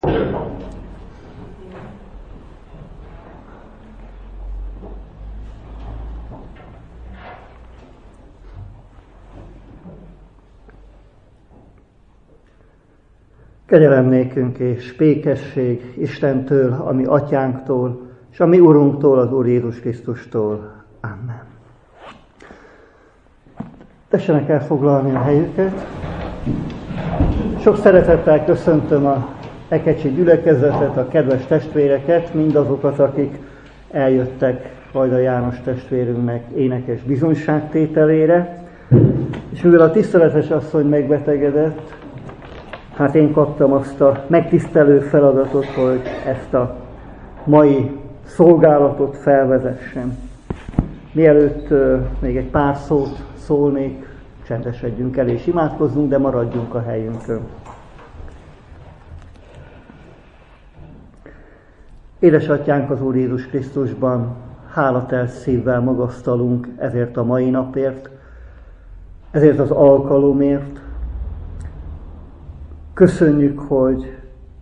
Kegyelem nékünk és békesség Istentől, a mi atyánktól, és a mi Urunktól, az Úr Jézus Krisztustól. Amen. Tessenek elfoglalni a helyüket. Sok szeretettel köszöntöm a ekecsi gyülekezetet, a kedves testvéreket, mindazokat, akik eljöttek Vajda János testvérünknek énekes bizonyságtételére. És mivel a tiszteletes asszony megbetegedett, hát én kaptam azt a megtisztelő feladatot, hogy ezt a mai szolgálatot felvezessem. Mielőtt még egy pár szót szólnék, csendesedjünk el és imádkozzunk, de maradjunk a helyünkön. Édesatyánk az Úr Jézus Krisztusban, hálatelt szívvel magasztalunk ezért a mai napért, ezért az alkalomért. Köszönjük, hogy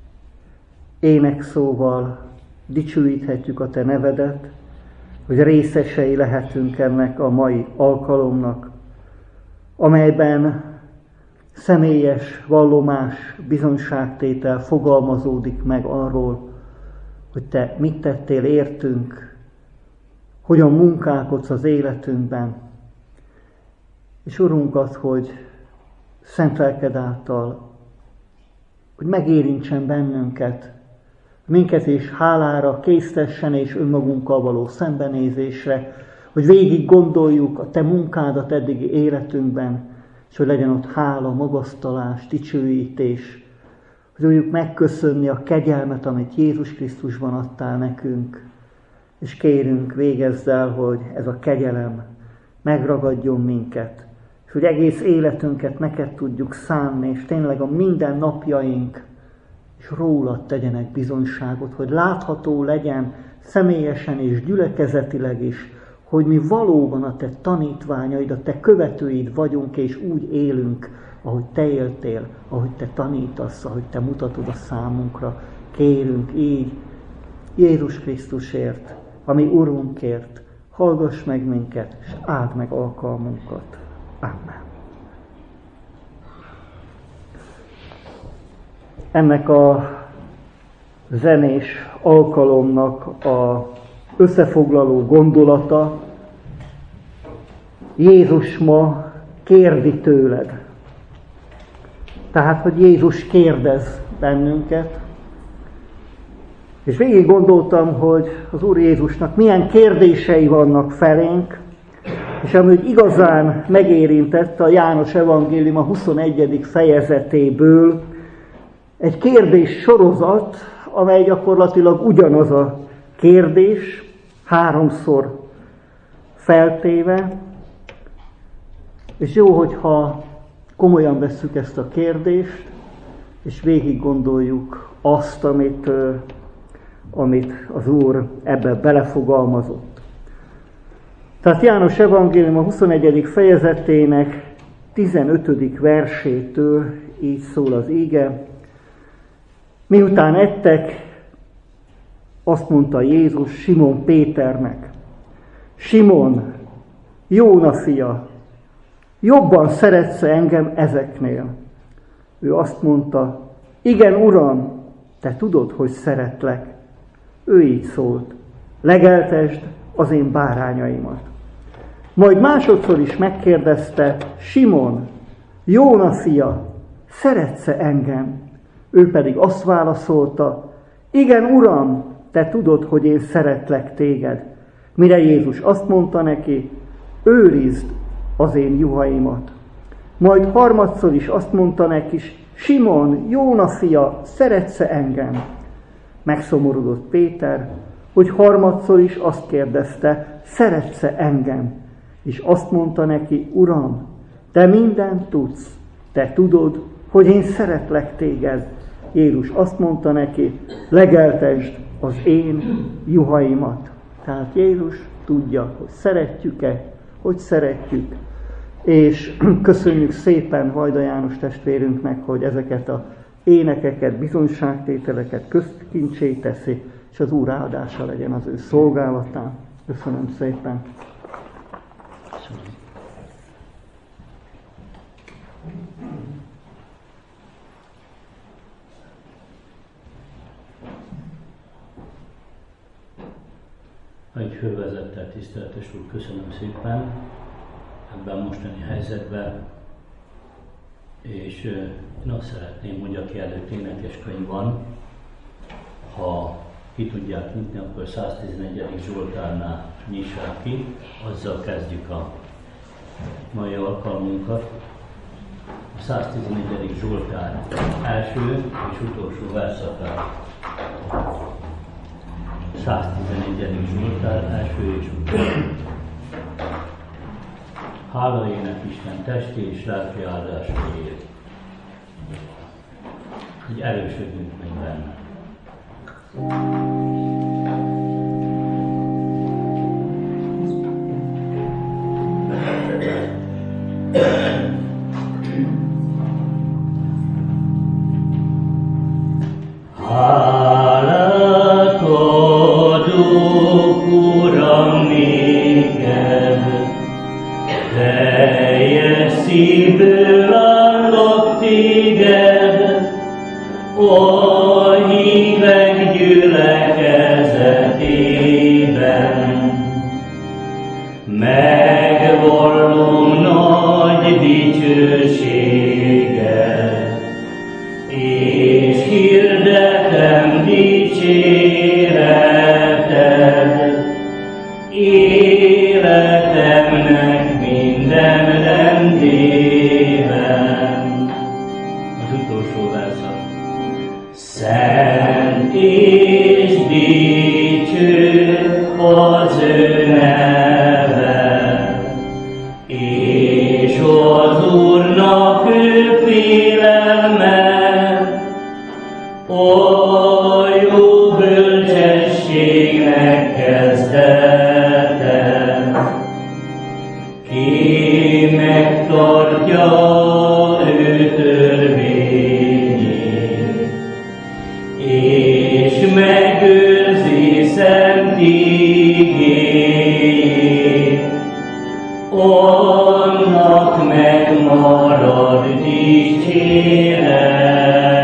énekszóval dicsőíthetjük a Te nevedet, hogy részesei lehetünk ennek a mai alkalomnak, amelyben személyes vallomás, bizonyságtétel fogalmazódik meg arról, hogy Te mit tettél értünk, hogyan munkálkodsz az életünkben, és Urunk, az, hogy szent lelked által, hogy megérintsen bennünket, minket is hálára késztessen és önmagunkkal való szembenézésre, hogy végig gondoljuk a Te munkádat eddigi életünkben, és hogy legyen ott hála, magasztalás, dicsőítés, hogy tudjuk megköszönni a kegyelmet, amit Jézus Krisztusban adtál nekünk, és kérünk, végezz el, hogy ez a kegyelem megragadjon minket, és hogy egész életünket neked tudjuk szánni, és tényleg a minden napjaink és rólad tegyenek bizonyságot, hogy látható legyen személyesen és gyülekezetileg is, hogy mi valóban a Te tanítványaid, a Te követőid vagyunk, és úgy élünk, ahogy Te éltél, ahogy Te tanítasz, ahogy Te mutatod a számunkra. Kérünk így, Jézus Krisztusért, a mi Urunkért, hallgass meg minket, és áld meg alkalmunkat. Amen. Ennek a zenés alkalomnak a összefoglaló gondolata: Jézus ma kérdi tőled. Tehát, hogy Jézus kérdez bennünket. És végig gondoltam, hogy az Úr Jézusnak milyen kérdései vannak felénk, és amúgy igazán megérintett a János evangélium a 21. fejezetéből egy kérdés sorozat, amely gyakorlatilag ugyanaz a kérdés, 3-szor feltéve. És jó, hogyha komolyan vesszük ezt a kérdést, és végig gondoljuk azt, amit az Úr ebbe belefogalmazott. Tehát János evangélium a 21. fejezetének 15. versétől így szól az íge. Miután ettek, azt mondta Jézus Simon Péternek: Simon, Jóna fia, jobban szeretsz engem ezeknél? Ő azt mondta: igen, Uram, Te tudod, hogy szeretlek. Ő így szólt: legeltesd az én bárányaimat. Majd másodszor is megkérdezte: Simon, Jóna fia, szeretsz-e engem? Ő pedig azt válaszolta: igen, Uram, Te tudod, hogy én szeretlek téged. Mire Jézus azt mondta neki: őrizd az én juhaimat. Majd harmadszor is azt mondta neki: Simon, Jóna fia, szeretsz-e engem? Megszomorodott Péter, hogy harmadszor is azt kérdezte: szeretsz-e engem? És azt mondta neki: Uram, Te mindent tudsz, Te tudod, hogy én szeretlek téged. Jézus azt mondta neki: legeltesd az én juhaimat. Tehát Jézus tudja, hogy szeretjük-e, hogy szeretjük. És köszönjük szépen Vajda János testvérünknek, hogy ezeket az énekeket, bizonyságtételeket közkincsé teszi, és az Úr áldása legyen az ő szolgálatán. Köszönöm szépen! Egy fővezettel, tiszteletes úr, köszönöm szépen ebben a mostani helyzetben, és én azt szeretném, hogy aki előtt énekeskönyv van, ha ki tudják nyitni, akkor 111. Zsoltárnál nyissák ki, azzal kezdjük a mai alkalmunkat. A 111. Zsoltár első és utolsó verszakát. 111. Zsoltár első és utolsó. Hála ének Isten testi és lelki áldásáért. Így erősödjünk meg benne. Hálát adok, Uram, néked, teljes szívből állok téged, a hívek gyülekezetében. Megvallom nagy dicsőséget, és hirdetem dicséreted, életemnek minden rendében. Az utolsó verszak. Szent és dicső az ő neve, és az Úrnak ő félelme, ó, jó bölcsességnek kezdete, ki megtartja ő törvényét, és megőrzi szent igéjét, annak megmarad dicsérete.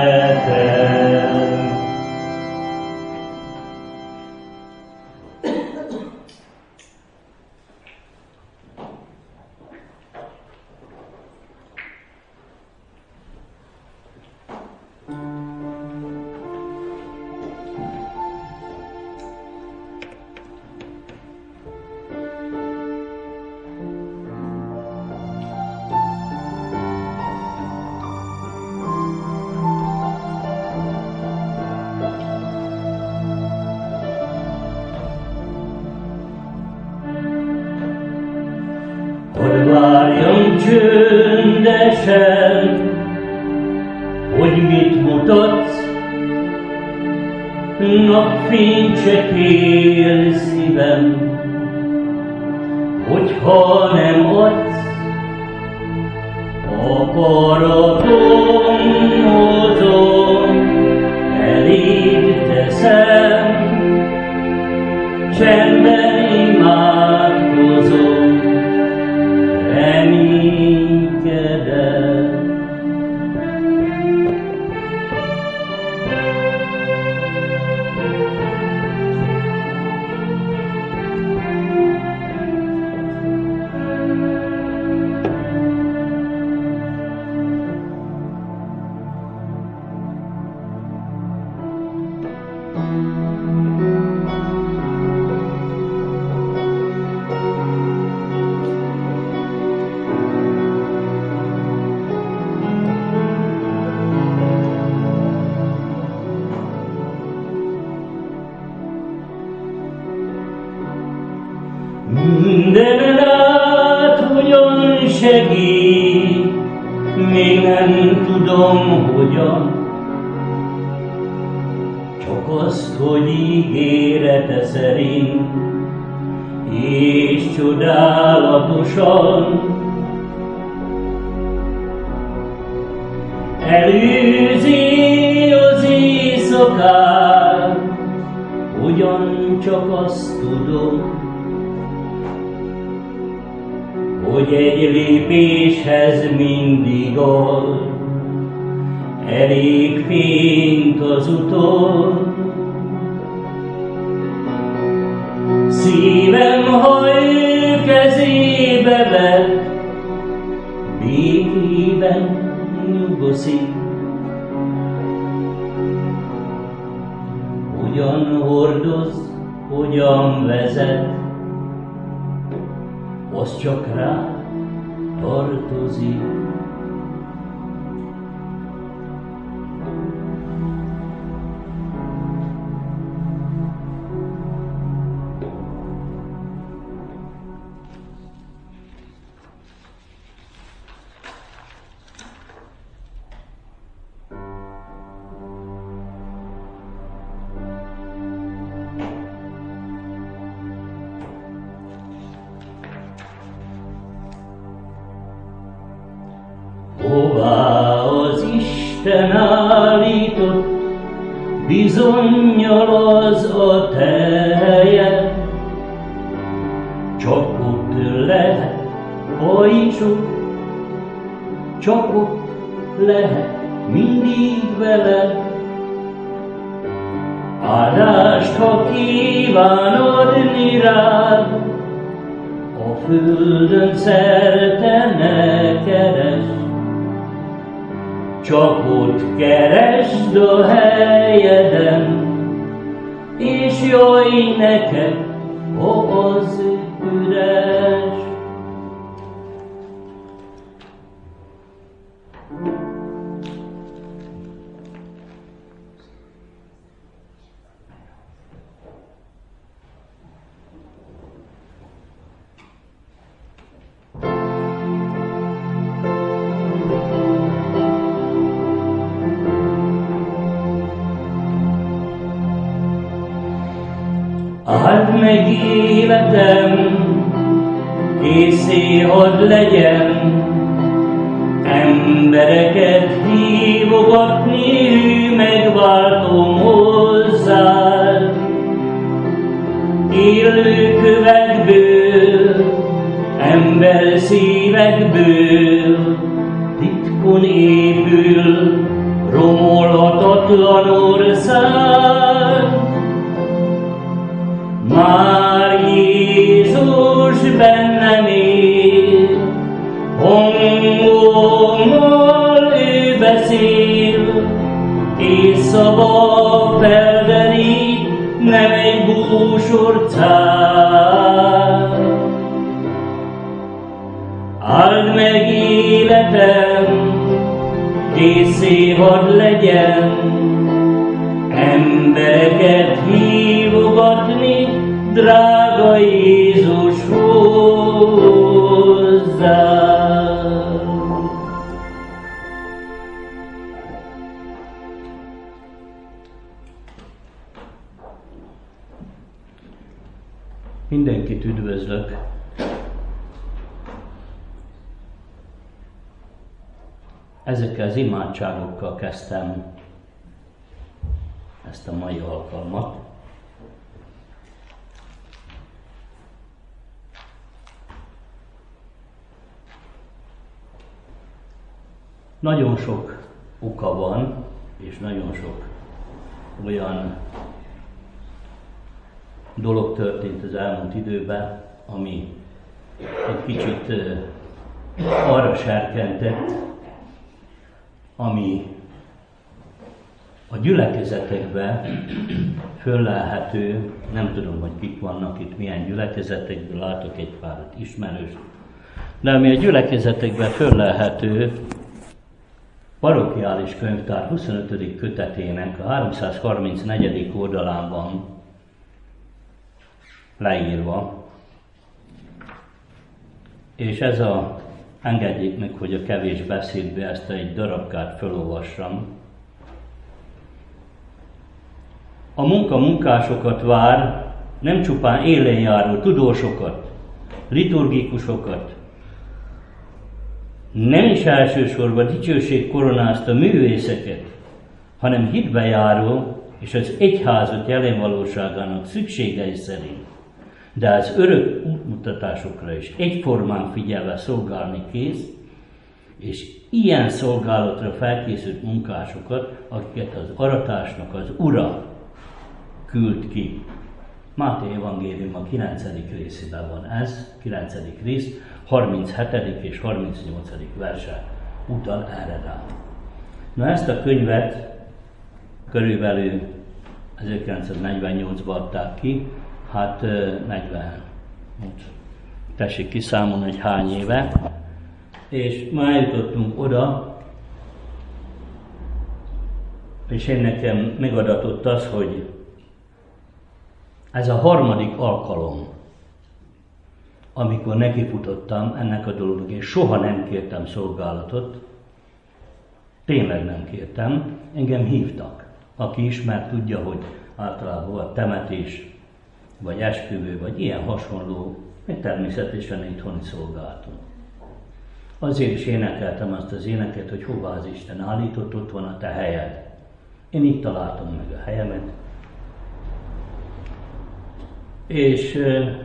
Hogy várjam csöndesen, hogy mit mutatsz, napfényt se kér szívem, hogyha nem adsz, akaratom hozom, eléd teszem, csendben imádkozom, reménykedem. Minden át hogyan segít, még nem tudom hogyan, csak azt, hogy ígérete szerint, és csodálatosan előzi szolgál, ugyancsak azt tudom, hogy egy lépéshez mindig ad, elég fényt az uton. Szívem, ha ő kezébe vett, békében nyugszik. Hogyan hordoz, hogyan vezet, az csak rá tartozik. Hová az Isten állított, bizonnyal az a te helyed, csak ott lehet hajtsuk, csak ott lehet mindig veled. Áldást, ha kíván adni rád, a földön szerte ne keresd, csak ott keresd a helyeden, és jöjj neked, ha az üres. Áld meg életem, készé hadd legyen, embereket hívogatni, megváltom hozzád. Élő kövekből, ember szívekből, titkon épül, romolhatatlan ország. Már Jézus bennem él, hangommal ő beszél, és szava felderít, nem egy búsorcát. Áld meg életem, készé hadd legyen, embereket hívogatni, drága Jézus hozzá. Mindenkit üdvözlök. Ezekkel az imádságokkal kezdtem ezt a mai alkalmat. Nagyon sok oka van, és nagyon sok olyan dolog történt az elmúlt időben, ami egy kicsit arra serkentett, ami a gyülekezetekben föllelhető, nem tudom, hogy kik vannak itt, milyen gyülekezetekből, látok egy pár ismerős, de ami a gyülekezetekben föllelhető, parokiális könyvtár 25. kötetének a 334. oldalán van leírva, és ez a, engedjék meg, hogy a kevés beszédbe ezt egy darabkát felolvassam. A munka munkásokat vár, nem csupán élenjáró tudósokat, liturgikusokat, nem is elsősorban dicsőség koronázta művészeket, hanem hitbe járó és az egyházat jelen valóságának szükségei szerint, de az örök útmutatásokra is egyformán figyelve szolgálni kész, és ilyen szolgálatra felkészült munkásokat, akiket az aratásnak az Ura küld ki. Máté evangélium a 9. részében van ez, 9. rész, 37. és 38. verse utal erre rá. Na ezt a könyvet körülbelül 1948-ban adták ki, hát 40, tessék kiszámolni, hogy hány éve, és ma eljutottunk oda, és én nekem megadatott az, hogy ez a harmadik alkalom, amikor nekifutottam ennek a dolognak, és soha nem kértem szolgálatot, tényleg nem kértem, engem hívtak. Aki ismer, tudja, hogy általában volt temetés, vagy esküvő, vagy ilyen hasonló, meg természetesen itthoni szolgálatunk. Azért is énekeltem azt az éneket, hogy hová az Isten állított, ott van a te helyed. Én itt találtam meg a helyemet. És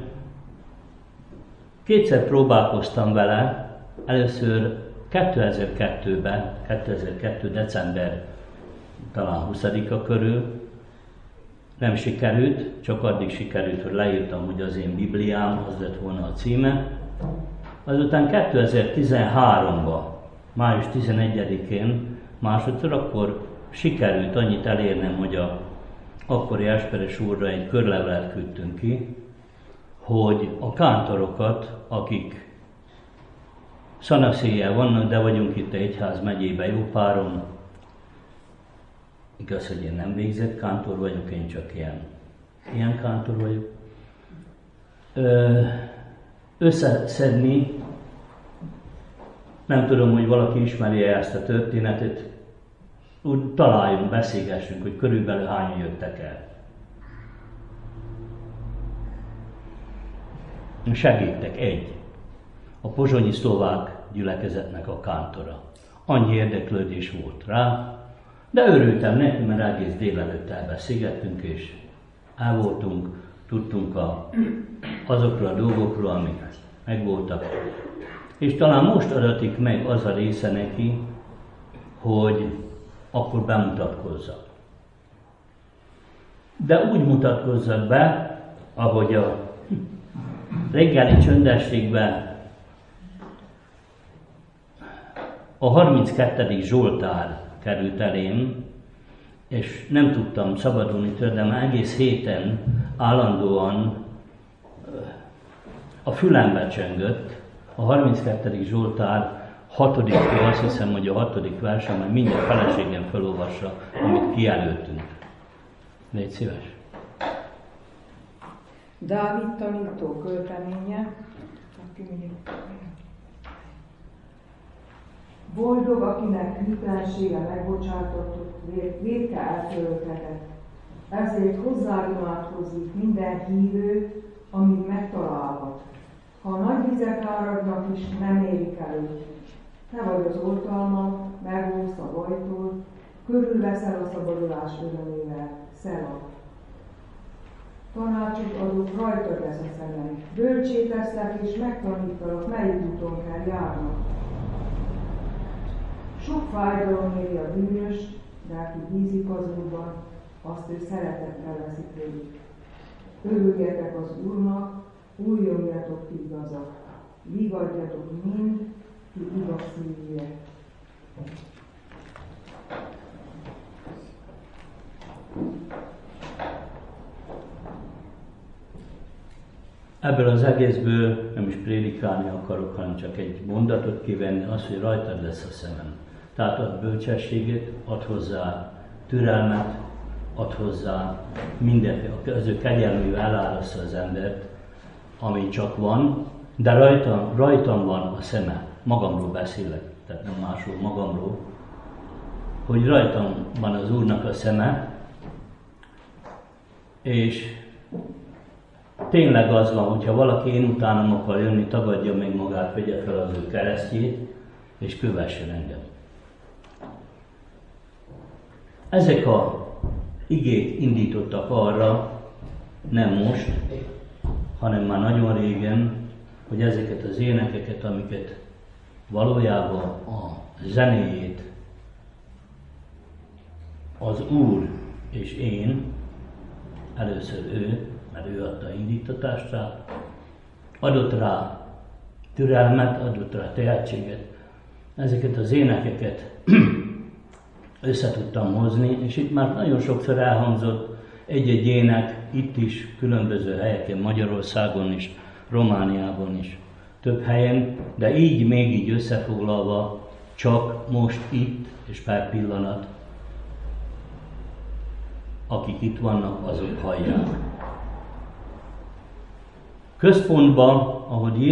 kétszer próbálkoztam vele, először 2002-ben, 2002. december talán 20-a körül, nem sikerült, csak addig sikerült, hogy leírtam, hogy az én Bibliám, az lett volna a címe. Azután 2013-ban, május 11-én másodszor akkor sikerült annyit elérnem, hogy a akkori Esperes úrra egy körlevelet küldtünk ki, hogy a kántorokat, akik szanaszéjjel vannak, de vagyunk itt a Egyház megyében jó páron, igaz, hogy én nem végzett kántor vagyok, én csak ilyen kántor vagyok, összeszedni, nem tudom, hogy valaki ismeri ezt a történetet, úgy találjunk, beszélgessünk, hogy körülbelül hányan jöttek el. Segítek, egy. A pozsonyi szlovák gyülekezetnek a kántora. Annyi érdeklődés volt rá, de örültem neki, mert egész délelőtt elbeszélgettünk, és el voltunk, tudtunk azokról a dolgokról, amik megvoltak. És talán most adatik meg az a része neki, hogy akkor bemutatkozzak. De úgy mutatkozzak be, ahogy a reggeli csöndességben a 32. Zsoltár került elém, és nem tudtam szabadulni tőle, de már egész héten állandóan a fülembe csöngött. A 32. Zsoltár 6. azt hiszem, hogy a 6. versen, majd mindjárt feleségem felolvassa, amit kijelöltünk. Légy szíves. Dávid tanító költeménye. Boldog, akinek hűtlensége megbocsátott, vétke eltöröltetett. Ezért hozzáimádkozik minden hívő, amíg megtalálhat. Ha nagy vizek áradnak is, nem érik el őt. Te vagy az oltalma, megóvsz a bajtól, körülveszel a szabadulás örömével. Szela. Tanácsot adok, rajtad lesz a szemem. Bölcsé teszlek és megtanítalak, melyik úton kell járnak. Sok fájdalom éri a bűnös, de aki bízik az Úrban, azt ő szeretettel veszi tőlük. Örüljetek az Úrnak, újjongjatok ti igazak, vigadjatok mind, ti igaz szívűek. Ebből az egészből nem is prédikálni akarok, hanem csak egy mondatot kivenni, az, hogy rajtad lesz a szemem. Tehát ad bölcsességet, ad hozzá türelmet, ad hozzá mindent, az ő kegyelmével elárasztja az embert, ami csak van, de rajtam van a szeme. Magamról beszélek, tehát nem másról, magamról, hogy rajtam van az Úrnak a szeme, és tényleg az van, hogyha valaki én utánam akar jönni, tagadja meg magát, vegye fel az ő keresztjét, és kövessen engem. Ezek a igét indítottak arra, nem most, hanem már nagyon régen, hogy ezeket az énekeket, amiket valójában a zenéjét az Úr és én, először ő, mert ő adta indítatást rá, adott rá türelmet, adott rá tehetséget, ezeket az énekeket össze tudtam hozni, és itt már nagyon sokszor elhangzott egy-egy ének, itt is, különböző helyeken, Magyarországon is, Romániában is, több helyen, de így, még így összefoglalva, csak most itt, és per pillanat, akik itt vannak, azok hallják. Központban, ahogy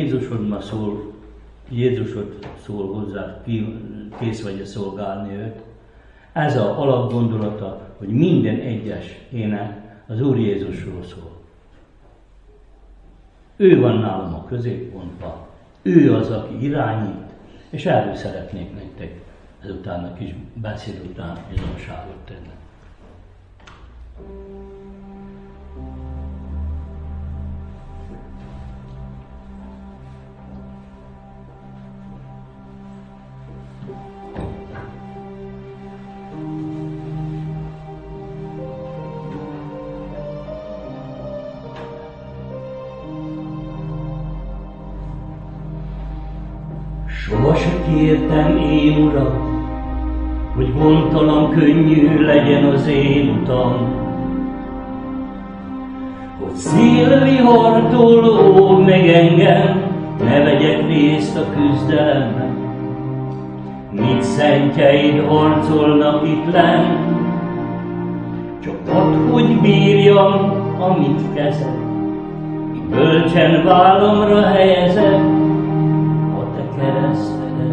Jézusod szól hozzá, kész vagy szolgálni őt, ez az alapgondolata, hogy minden egyes ének az Úr Jézusról szól. Ő van nálam a középpontban, ő az, aki irányít, és erről szeretnék nektek ezután a kis beszéd után bizonságot tenni. Soha se kértem én, Uram, hogy gondtalan könnyű legyen az én utam, hogy szélvihartól óv meg engem, ne vegyek részt a küzdelemben. Mit szentjeid harcolnak itt lenn, csak add, hogy bírjam, amit kezed, bölcsen vállamra helyezed keresztedet.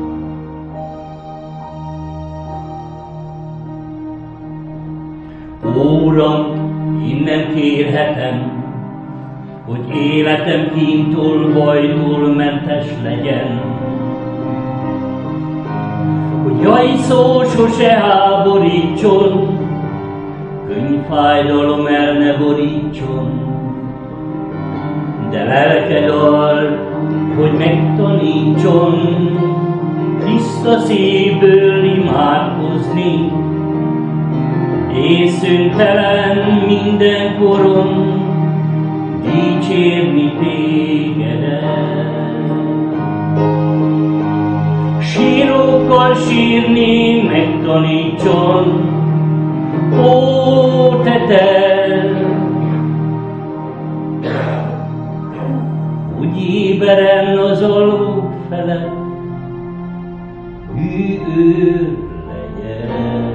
Ó, Uram, innen kérhetem, hogy életem kíntól, bajtól mentes legyen, hogy jajszó sose háborítson, könny fájdalom el ne borítson, de lelked ad, hogy megtanítson tiszta szívből imádkozni, és szüntelen mindenkoron dicsérni tégedet. Sírokkal sírni megtanítson, ó, te úgy éberen az alók felett, hű őr legyen.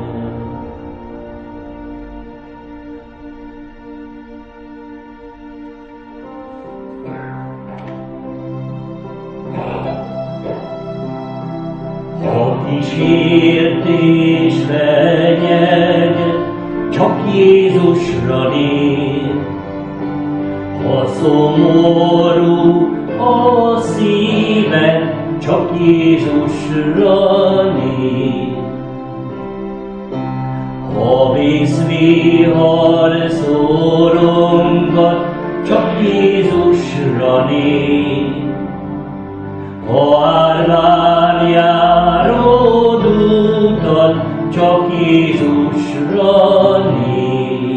Ha kísértés fenyeget, csak Jézusra néz, ha szomorú a szíve, csak Jézusra néz. Ha vészvihar szorongat, csak Jézusra néz. Ha árván járod utat, csak Jézusra néz.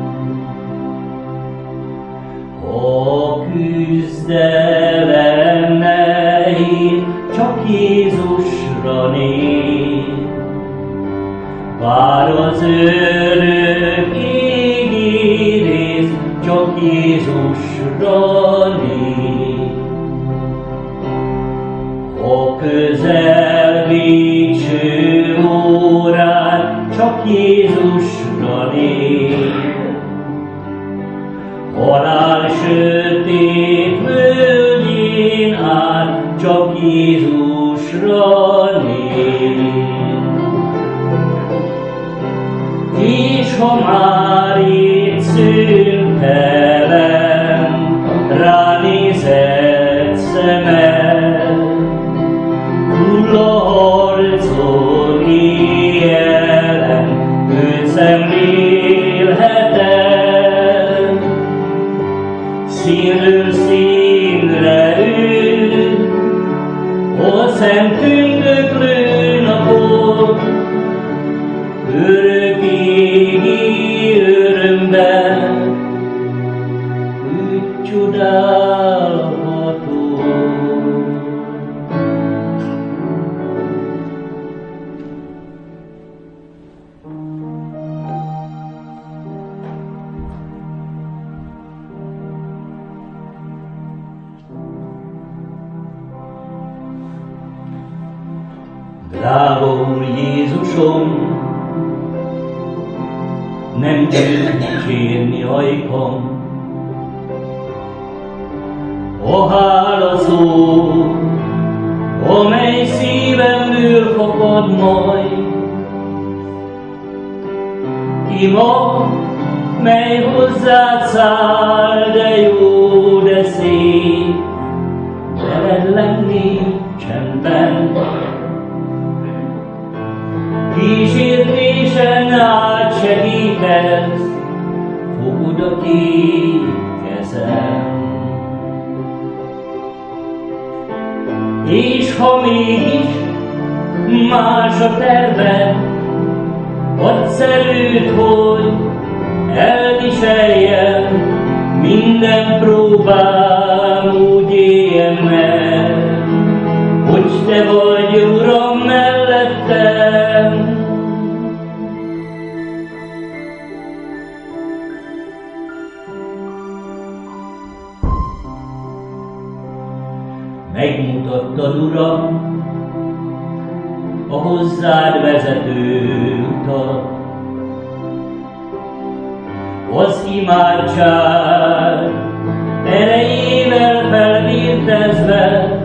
A küzdelem nehéz, csak Jézusra néz. Bár az örök ígéret, csak Jézusra néz. A közel végső órán, csak Jézusra néz. Halál sötét völgyén át, csak Jézusra néz. És ha már itt szüntelen ránézett szemed, hull a harcon éjjelen, őt szemléled, színről színre ül, a szent tündöklő napon, örökkégi örömben, úgy csodálható. Drága Úr Jézusom, nem tud dicsérni ajkam, a hála szó, amely szívemből fakad majd. Ima, mely hozzád száll, de jó, de szép, veled lenni csendben. Kísértésen átsegítesz, fogod a két kezem. És ha mégis más a terved, add szerűt, hogy elviseljem, minden próbám úgy éljen meg, hogy te vagy, Uram, mellettem. Megmutattad, Uram, a hozzád vezető utat, az imádság erejével felvértezve,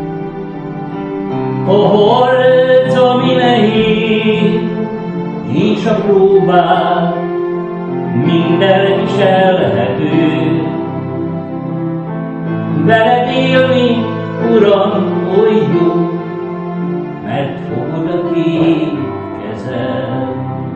a harc, ami nehéz, és a próbák minden viselhető. Veled élni, Uram, oly jó, mert fogod a két kezed.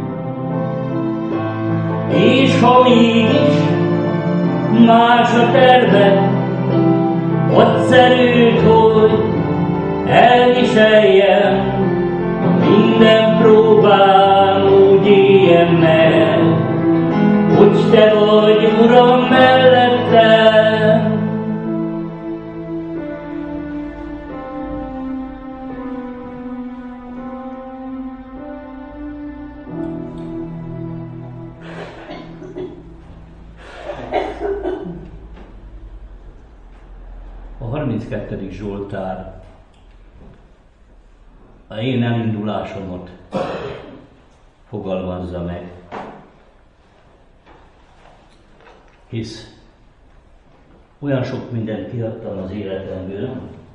És ha mégis más a terved, add szerűt, hogy elviseljem, minden próbám úgy éljen meg, hogy te vagy, Uram, mellettem. A 32. Zsoltár a én elindulásomat fogalmazza meg, hisz olyan sok mindent kiadtam az életemből,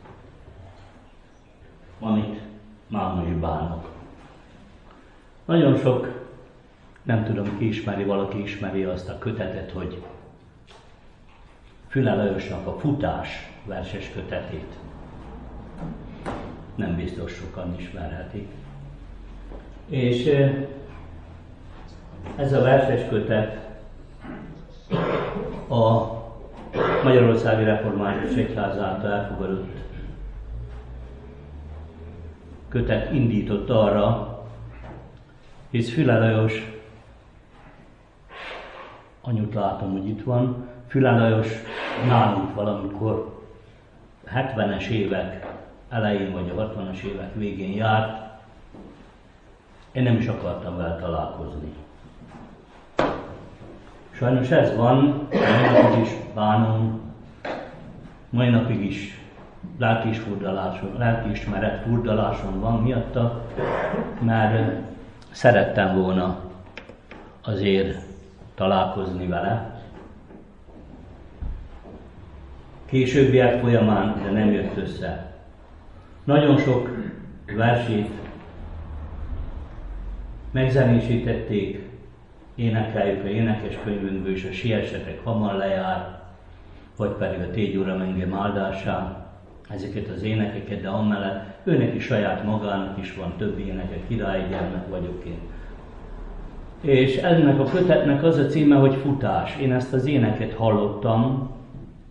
amit már most bánok. Nagyon sok, nem tudom, ki ismeri, valaki ismeri azt a kötetet, hogy Füle Lajosnak a Futás verses kötetét. Nem biztos sokan ismerhetik. És ez a verses kötet a Magyarországi Református Egyház által elfogadott kötet indított arra, hisz Füle Lajos, anyut látom, hogy itt van, Füle Lajos nálunk valamikor 70-es évek elején vagy a 60-as évek végén járt. Én nem is akartam vele találkozni. Sajnos ez van, mai napig is bánom, mai napig is lelkiismeret furdaláson van miatta, mert szerettem volna azért találkozni vele. Későbbiek folyamán, de nem jött össze. Nagyon sok versét megzenésítették, énekeljük a énekeskönyvünkből, és a Siessetek hamar lejár, vagy pedig a Tégy Uram engem áldásán, ezeket az énekeket, de amellett őnek is saját magának is van több éneke, királyi gyermek vagyok én. És ennek a kötetnek az a címe, hogy Futás. Én ezt az éneket hallottam,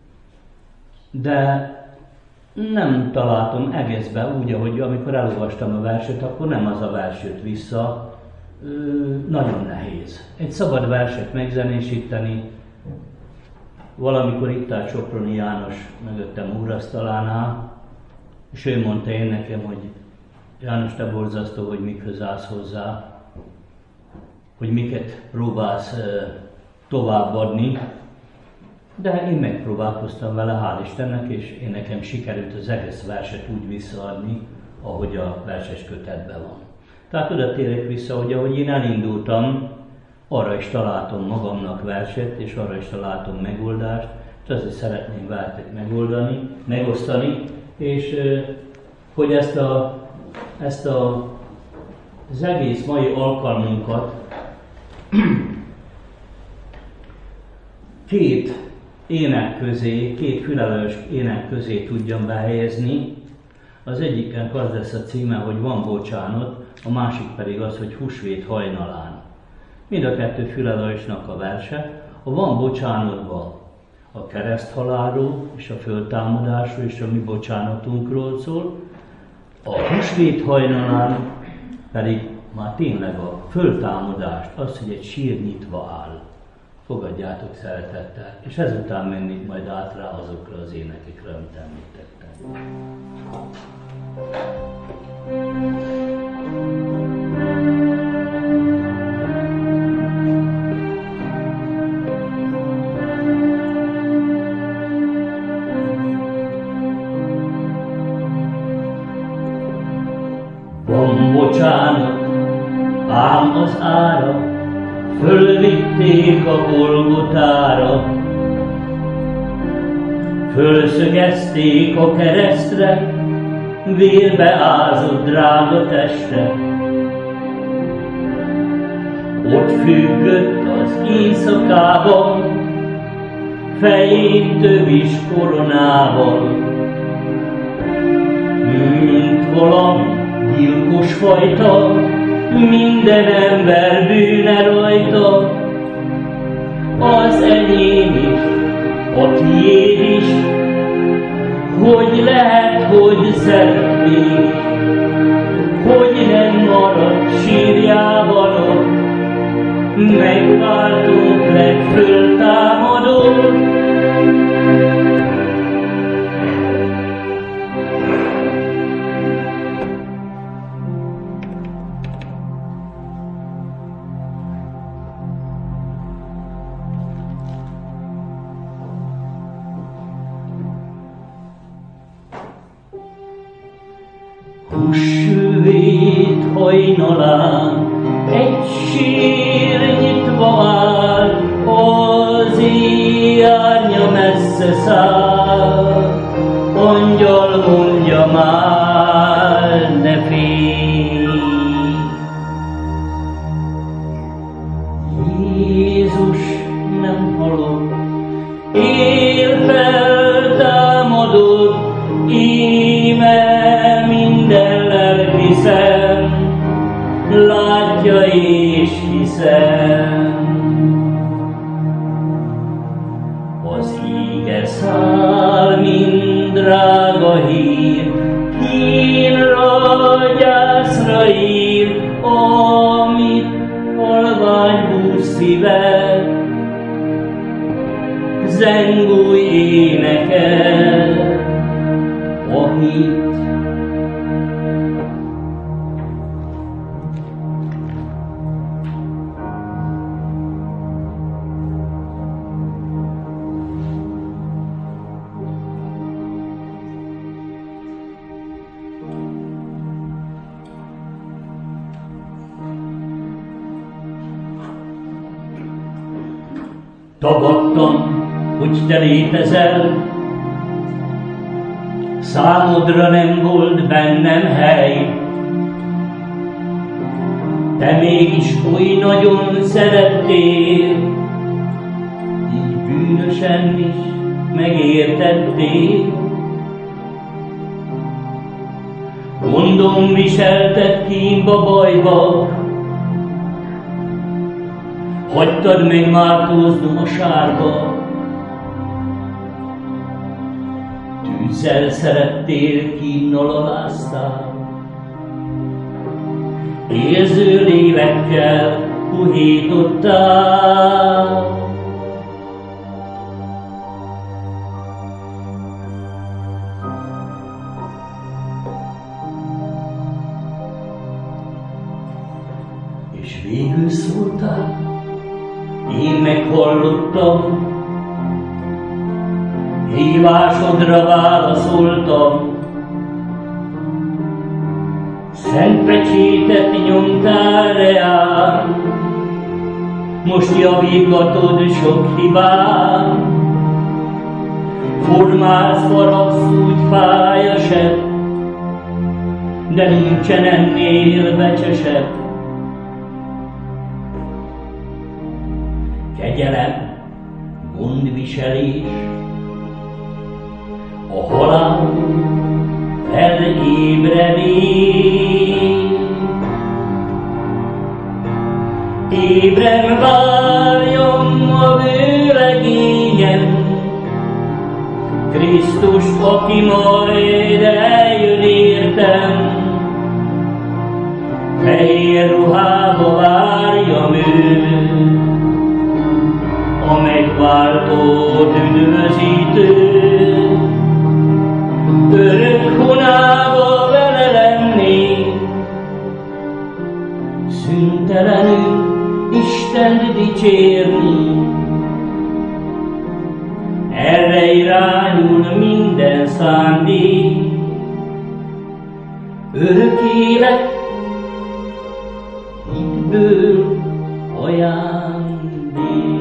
de nem találtam egészben úgy, ahogy amikor elolvastam a verset, akkor nem az a vers jött vissza. Nagyon nehéz. Egy szabad verset megzenésíteni. Valamikor itt állt Soproni János mögöttem úrasztalánál, és ő mondta én nekem, hogy János, te borzasztó, hogy mikhöz állsz hozzá, hogy miket próbálsz továbbadni, de én megpróbálkoztam vele, hál' Istennek, és én nekem sikerült az egész verset úgy visszaadni, ahogy a verses kötetben van. Tehát oda térek vissza, hogy ahogy én elindultam, arra is találtam magamnak verset, és arra is találtam megoldást, és azért szeretném veletek megosztani, és hogy ezt az egész mai alkalmunkat két fülelős ének közé tudjam behelyezni. Az egyiknek az lesz a címe, hogy van bocsánat, a másik pedig az, hogy húsvét hajnalán. Mind a kettő fülelősnek a verse. A van bocsánatban a kereszthalálról és a föltámadásról és a mi bocsánatunkról szól. A húsvét hajnalán pedig már tényleg a föltámadást, az, hogy egy sír nyitva áll. Fogadjátok szeretettel, és ezután mennék majd át rá azokra az énekekre, amit említettem. Van bocsánat, ám az ára, fölvitték a Golgotára, fölszögezték a keresztre, vérbe ázott drága testre. Ott függött az éjszakában, fején tövis koronával, mint valami gyilkos fajta, minden ember bűne rajta, az enyém is, a tiéd is, hogy lehet, hogy szeretnék, hogy nem marad sírjában ott, megváltunk legföltámadott. Húsvét hajnalán egy sír nyitva áll, az éjjárnya messze száll, angyal mondja már, ne félj. Jézus nem halott, él feltámadott, íme minden lelki szem látja és hiszem. Az íge száll, mind drága hír, kínra, gyászra ír, amit halvány szíve, zengúj énekel a hit. Tagadtam, hogy te létezel, számodra nem volt bennem hely. Te mégis oly nagyon szerettél, így bűnösen is megértettél. Gondom viselted kínba, bajba, hagytad meg mártóznom a sárba. Tűzzel szerettél, kínnal aláztál, érző lélekkel puhítottál. És végül szóltál, én meghallottam, hívásodra válaszoltam, szent pecsétet nyomtál reám, most javítgatod sok hibám, formálsz, faragsz, úgy fáj a seb, de nincsen ennél becsesebb. Kegyelem, gondviselés, a halál felébredés. Ébren várjam a vőlegényen, Krisztust, aki majd eljön értem. Fehér ruhába várjam őt, a megváltott üdvözítő. Örök honába vele lenni, szüntelenül Istent dicsérni. Erre irányul minden szándék, örök élet hitből ajándék.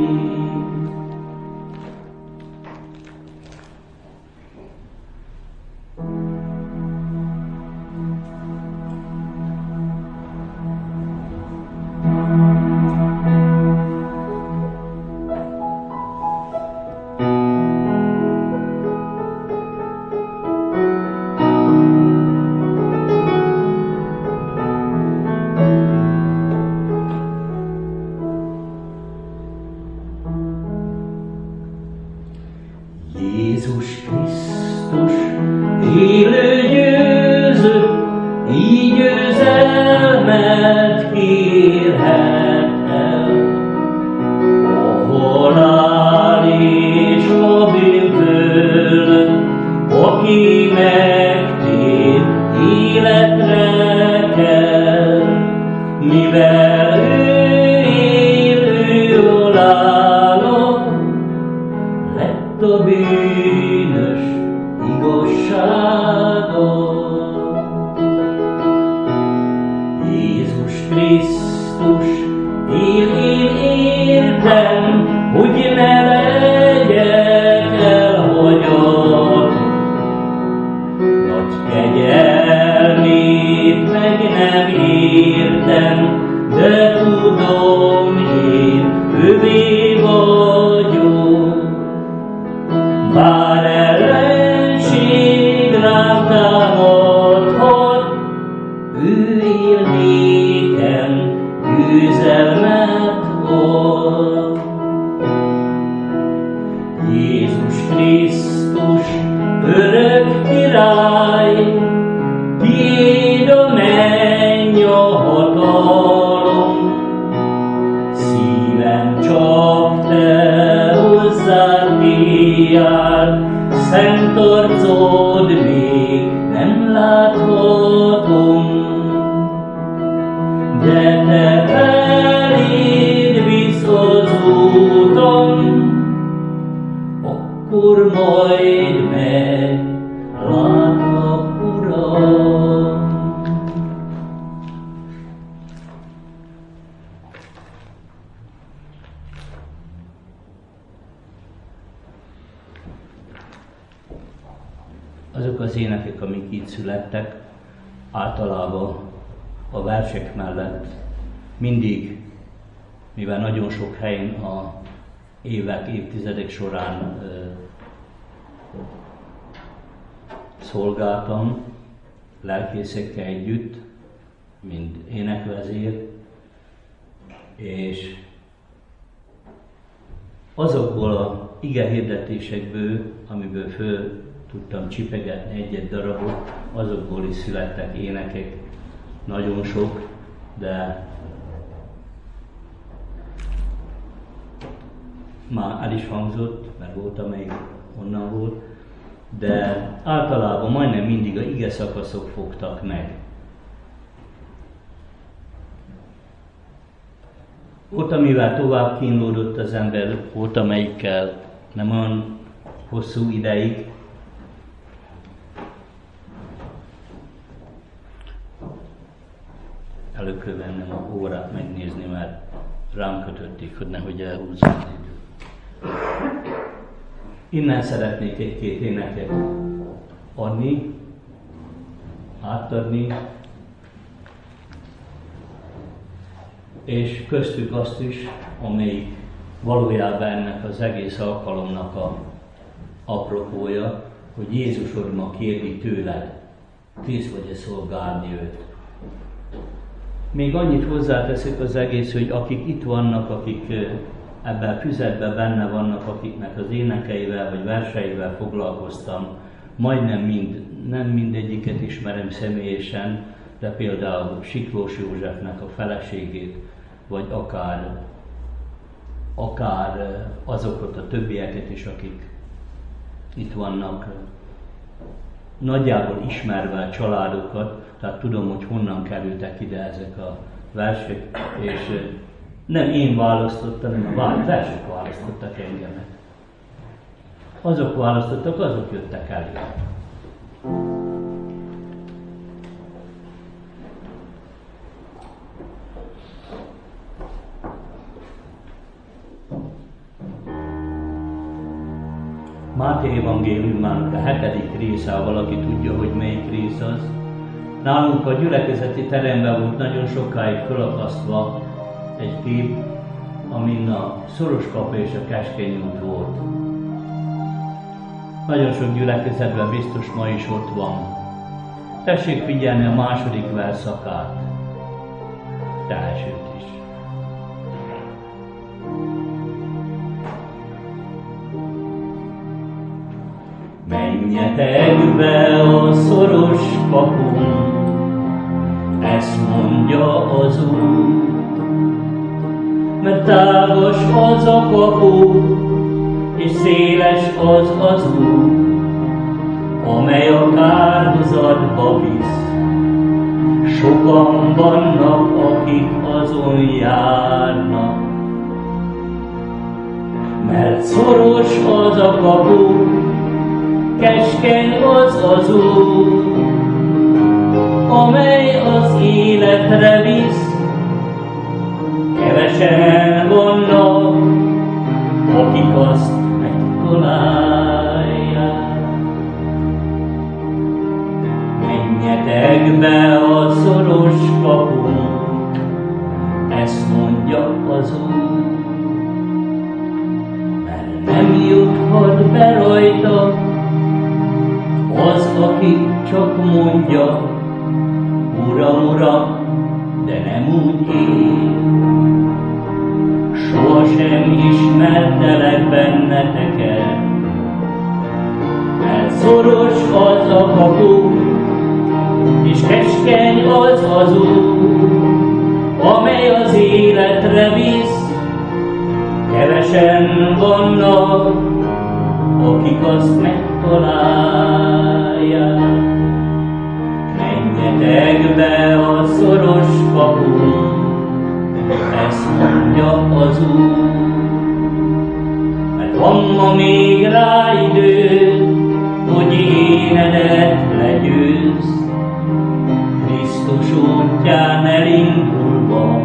Jézus Krisztus, élő győző, így győzelmet kérhet el. A halál és a bűntől, aki megtér, életre kell, mivel ő élő halálok, lett a bűnös igazságot. Jézus Krisztus, én értem, hogy ne legyek elhagyott. Nagy kegyelmét meg nem értem, de tudom én, övé vagyok. Bár ellenség rám támadhat, ő él nékem, győzelmet ad. Jézus Krisztus, örök király, tiéd a menny, a hatalom, szívem csak te hozzád jár, szent arcod még nem láthatom, de te feléd visz az úton, akkor majd meglátlak, Uram. Azok az énekek, amik így születtek, általában a versek mellett mindig, mivel nagyon sok helyen a évek, évtizedek során szolgáltam lelkészekkel együtt, mint énekvezér, és azokból a ige hirdetésekből, amiből föl tudtam csipegetni egy-egy darabot, azokból is születtek énekek, nagyon sok, de már el is hangzott, mert volt, amelyik onnan volt, de általában majdnem mindig a ige szakaszok fogtak meg. Volt, amivel tovább kínlódott az ember, volt, amelyikkel nem olyan hosszú ideig. Elő kell vennem a órát megnézni, mert rám kötötték, hogy nehogy elhúzzam az időt. Innen szeretnék egy-két éneket adni, átadni, és köztük azt is, amelyik valójában ennek az egész alkalomnak a apropója, hogy Jézus Úr ma kérdi tőled, kész vagy-e szolgálni őt. Még annyit hozzáteszik az egész, hogy akik itt vannak, akik ebben a füzetben benne vannak, akiknek az énekeivel vagy verseivel foglalkoztam, majdnem nem mindegyiket ismerem személyesen, de például Siklós Józsefnek a feleségét, vagy akár azokat a többieket is, akik itt vannak, nagyjából ismerve a családokat, tehát tudom, hogy honnan kerültek ide ezek a versek, és nem én választottam, hanem a versek választottak engemet. Azok választottak, azok jöttek elő. Máté evangéliumának a 7. része, ha valaki tudja, hogy melyik rész az. Nálunk a gyülekezeti teremben volt nagyon sokáig fölakasztva egy kép, amin a Szoroskapu és a Keskeny út volt. Nagyon sok gyülekezetben biztos ma is ott van. Tessék figyelni a második verszakát, de elsőt is. Menjetek be a szoros kapun, ezt mondja az Úr. Mert tágas az a kapu, és széles az az út, amely a kárhozatba visz. Sokan vannak, akik azon járnak. Mert szoros az a kapu, keskeny az az út, amely az életre visz. Kevesen vannak, akik azt megtalálják. Menjetek be a szoros kapun, ezt mondja az Úr. Mert nem juthat be rajta az, aki csak mondja, Uram, Uram, de nem úgy él. Sohasem ismertelek benneteket, mert szoros az a kapu, és keskeny az az út, amely az életre visz. Kevesen vannak, akik azt megtalálják. Menjetek be a szoros kapun, ezt mondja az Úr. Mert van ma még rá idő, hogy énedet legyőzz, Krisztus útján elindulva,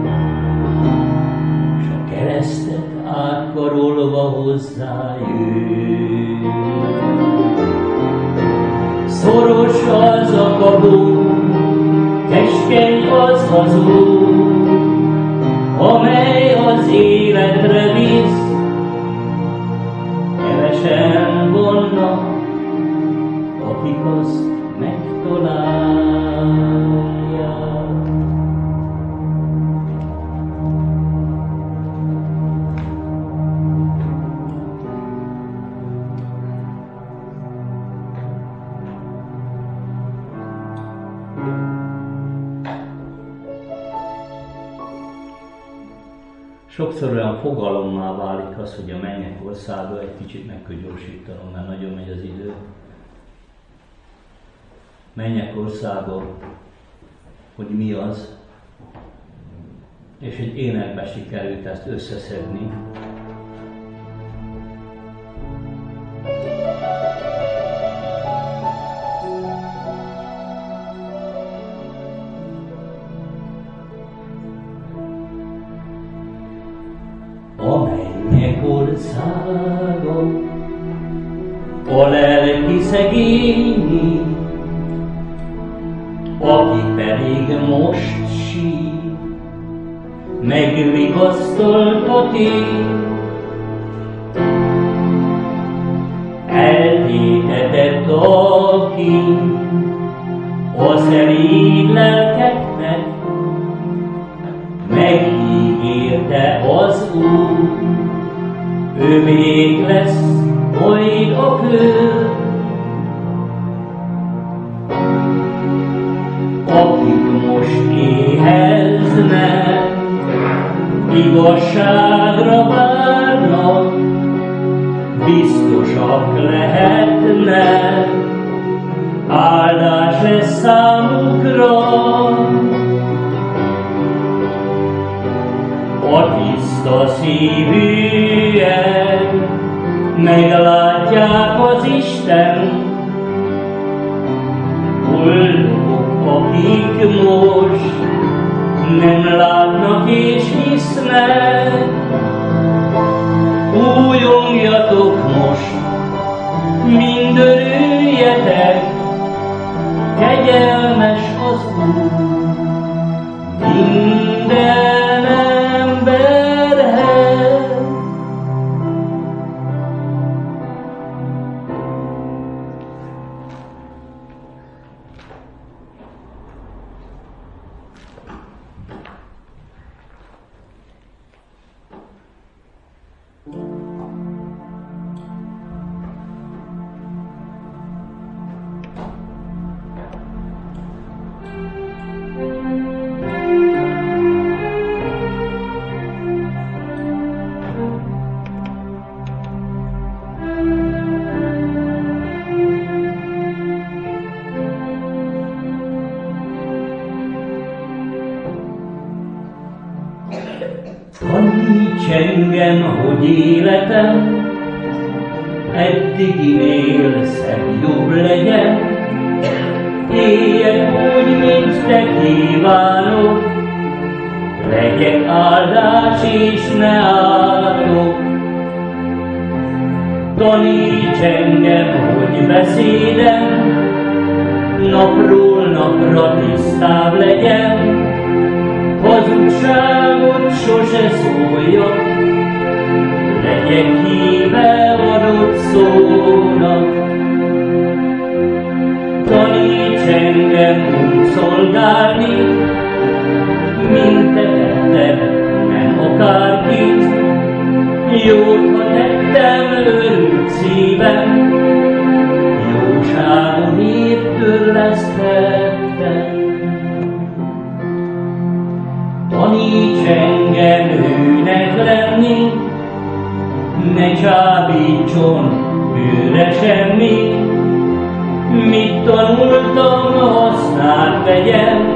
s a keresztet átkarolva hozzájössz. Szoros az a kapu, keskeny az az út, amely az életre visz. Kevesen vannak, akik azt megtalálják. sokszor olyan fogalommá válik az, hogy a mennyek országa, egy kicsit meg kell gyorsítanom, mert nagyon megy az idő. Mennyek országa, hogy mi az, és egy énekbe sikerült ezt összeszedni. A mennyek országa, a lelki szegényi, aki pedig most sír, megvigasztaltatik. Eltétetett aki a szerény lelkeknek, megígérte az Úr, övék lesz majd a kör. Akik most éheznek, igazságra várnak, biztosak lehetnek, áldás lesz számukra. A tiszta szívűek meglátják az Isten, boldogok, akik most nem látnak és hisznek. Újongjatok most, mind örüljetek, kegyelmes az Úr minden emberhez. Taníts engem, hogy életem eddiginél szebb jobb legyen, éljek úgy, mint te kívánok, legyek áldás és ne áldok. Taníts engem, hogy beszédem napról napra tisztább legyen, hazugságot sose szóljak, legyek híve adott szónak. Taníts engem úgy szolgálni, mint te tetted, nem akárkit. Jót, ha tettem, örült szívem, jóságodért törlesztettem. Taníts engem hőnek lenni, ne csábítson bűnre semmi. Mit tanultam, használt vegyem,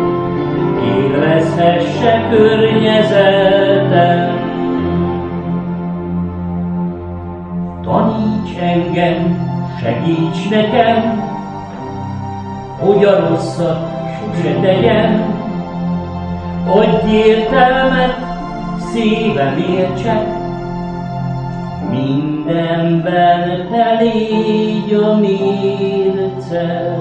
élvezhesse környezetem. Taníts engem, segíts nekem, hogy a rosszat sose tegyem. Adj értelmet, szívem értsek, mindenben te légy a mérce.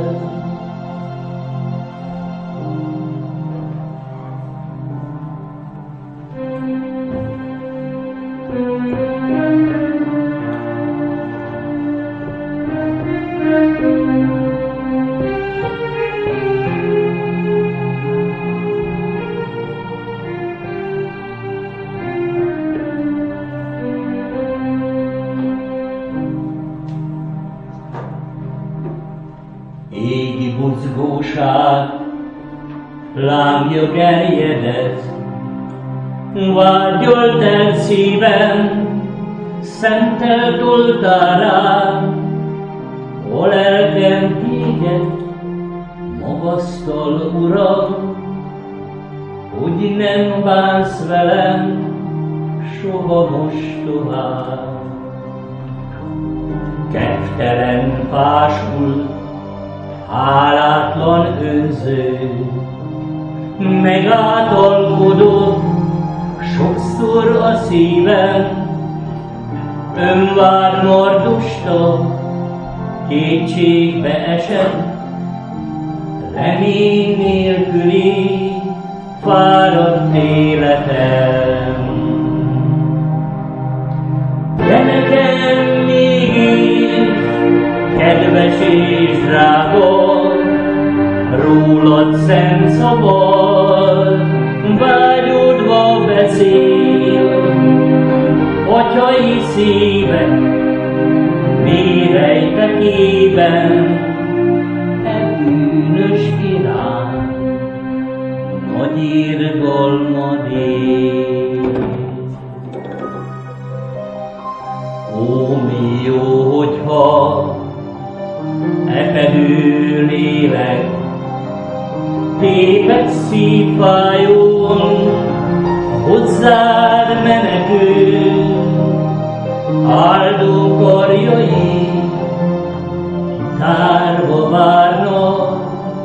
Égi buzgóság lángja gerjedett, vágyolt el szívem, szentelt oltárán, a lelkem téged magasztal, Uram, hogy nem bánsz velem soha most tovább. Kedvtelen fásul, hálátlan önző, megátalkodott sokszor a szívem, önvár mardusta, kétségbe esett, remény nélküli fáradt életem. De nekem mégis kedves és drága, rólad szent szabad, vágyódva beszél, atyai szívem, mély rejtekében, e bűnös irány, nagy irgalmad él. Ó, mi jó, hogyha epedő lélek, téped szívfájón, hozzád menekül, áldó karjai tárva várnak,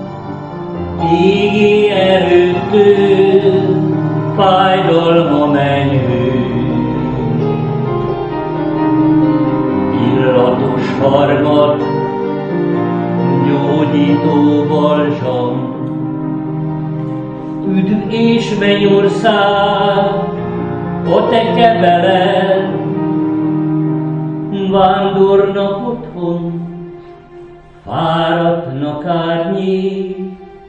égi erőttől fájdalma menyhül. Illatos harmat, gyógyító balzsam, üdv és mennyország, a te kebeled, vándornak otthon, fáradtnak árnyék,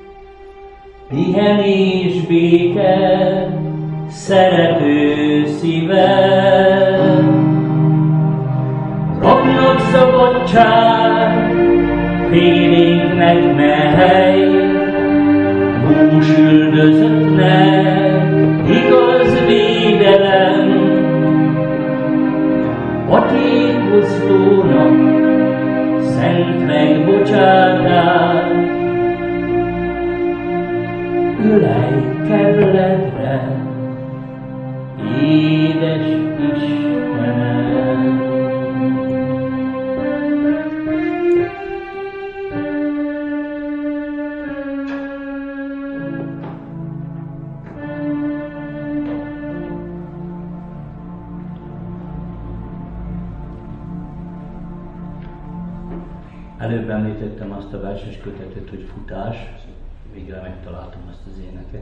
pihenés béke, szerető szívem. Raknak szabadság, félénknek mely, búsüldözöttnek igaz védelem. A tékosztónak szent megbocsátás, ölej kebledre, édes Istenem. Előbb említettem azt a verses kötetet, hogy futás, végre megtaláltam azt az éneket.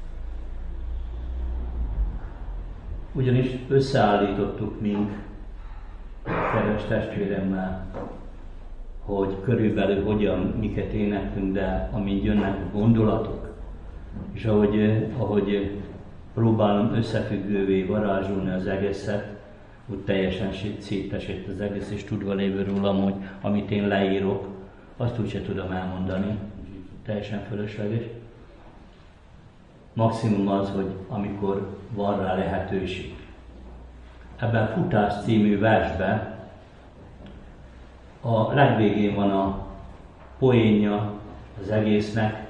Ugyanis összeállítottuk mind kedves testvéremmel, hogy körülbelül hogyan, miket éneklünk, de amint jönnek a gondolatok, és ahogy próbálom összefüggővé varázsolni az egészet, úgy teljesen szétesett az egész, és tudva lévő rólam, hogy amit én leírok, azt úgyse tudom elmondani, teljesen fölösleges. Maximum az, hogy amikor van rá lehetőség. Ebben Futás című versben a legvégén van a poénja az egésznek,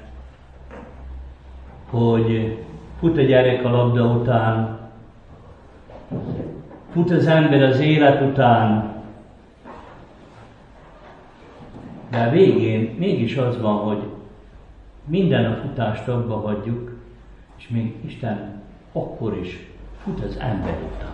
hogy fut a gyerek a labda után, fut az ember az élet után, de a végén mégis az van, hogy minden a futást abba hagyjuk, és még Isten akkor is fut az ember után.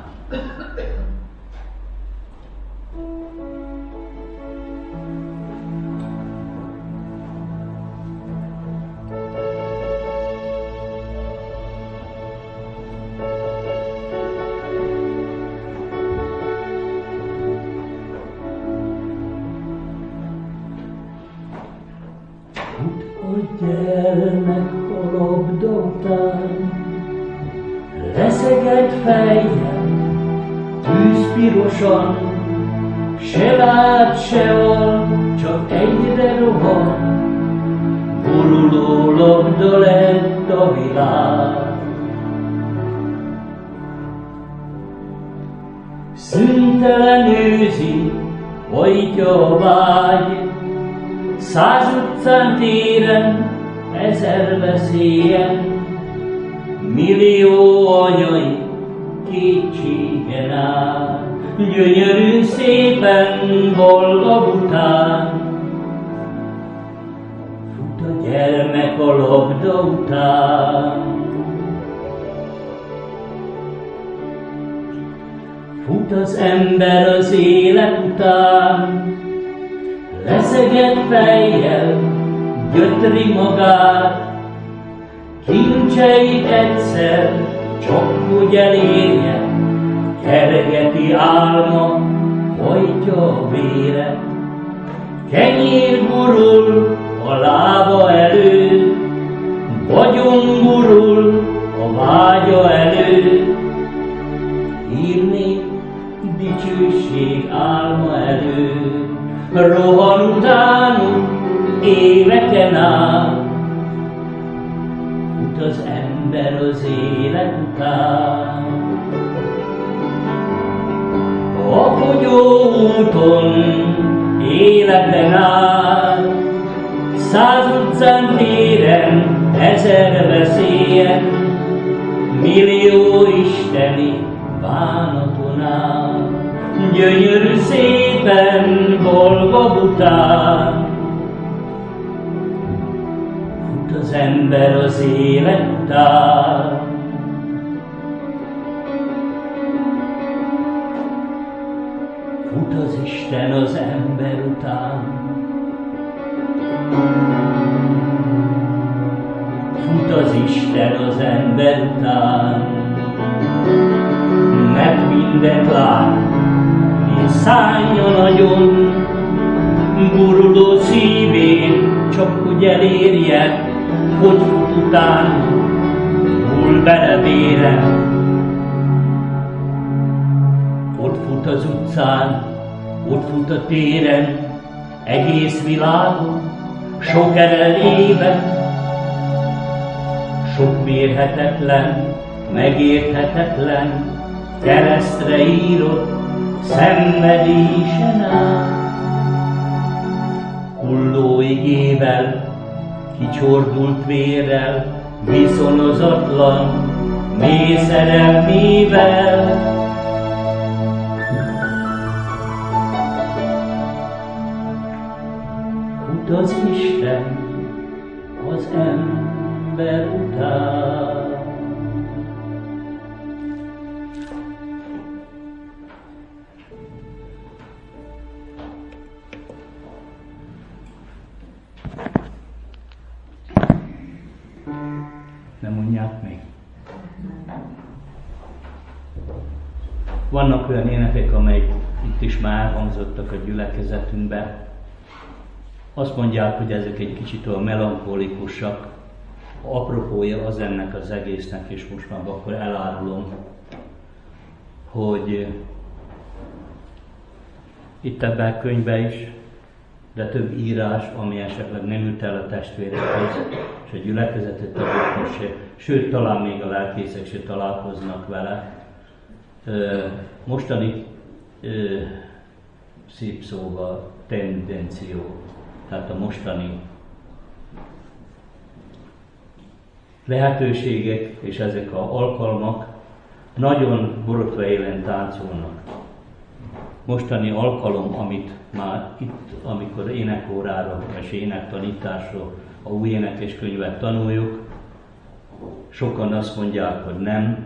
Gyermek a labda után, leszegett fejjel, tűzpirosan, se lát, se hall, csak egyre rohan, boruló labda lett a világ. Szüntelen őzi, folytja a vágy, 100 utcán téren, 1000 veszélyen, millió anyai kétségen áll, gyönyörű szépen boldog után. Fut a gyermek a labda után. Fut az ember az élet után, leszegett fejjel, gyötri magát, kincseit egyszer csak úgy elérje, kergeti álma, hajtja a vére. Kenyér gurul a lába elő, vagyon gurul a vágya elő, írni dicsőség álma elő. Rohan utánuk éveken át, fut az ember az élet után. A fogyó úton életen át, 100 utcán téren, 1000 veszélyen, millió isteni bánaton át, gyönyörű szépen boldog után. Fut az ember az élet után. Fut az Isten az ember után. Fut az Isten az ember után. Mert mindent lát, és szánja nagyon, guruló szívén csak úgy elérje, hogy fut után, hull bele vére. Ott fut az utcán, ott fut a téren, egész világon, sok erejében, sok mérhetetlen, megérthetetlen, keresztre írott szenvedésen át. Hulló igével, kicsordult vérrel, viszonozatlan, mély szerelmével. Fut az Isten az ember után. Nem mondják még. Vannak olyan énekek, amelyek itt is már hangzottak a gyülekezetünkben. Azt mondják, hogy ezek egy kicsit olyan melankolikusak. Apropója az ennek az egésznek, és most már akkor elárulom, hogy itt ebben a könyvben is, de több írás, ami esetleg nem jut el a testvérekhez, és a gyülekezetet tagokhoz se, sőt, talán még a lelkészek se találkoznak vele. Mostani szép szóval tendenció, tehát a mostani lehetőségek és ezek az alkalmak nagyon borotva élen táncolnak. Mostani alkalom, amit már itt, amikor énekórára és énektanításról a új énekes könyvet tanuljuk, sokan azt mondják, hogy nem,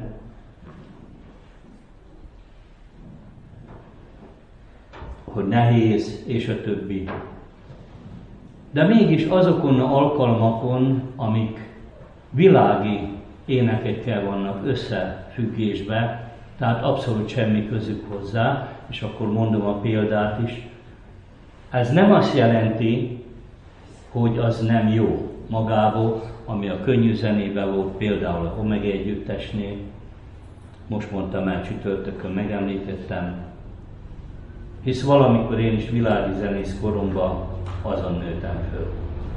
hogy nehéz, és a többi. De mégis azokon az alkalmakon, amik világi énekekkel vannak összefüggésben, tehát abszolút semmi közük hozzá, és akkor mondom a példát is. Ez nem azt jelenti, hogy az nem jó magából, ami a könnyű zenében volt, például a Omega együttesnél. Most mondtam el, csütörtökön megemlítettem, hisz valamikor én is világi zenész koromban azon nőttem föl.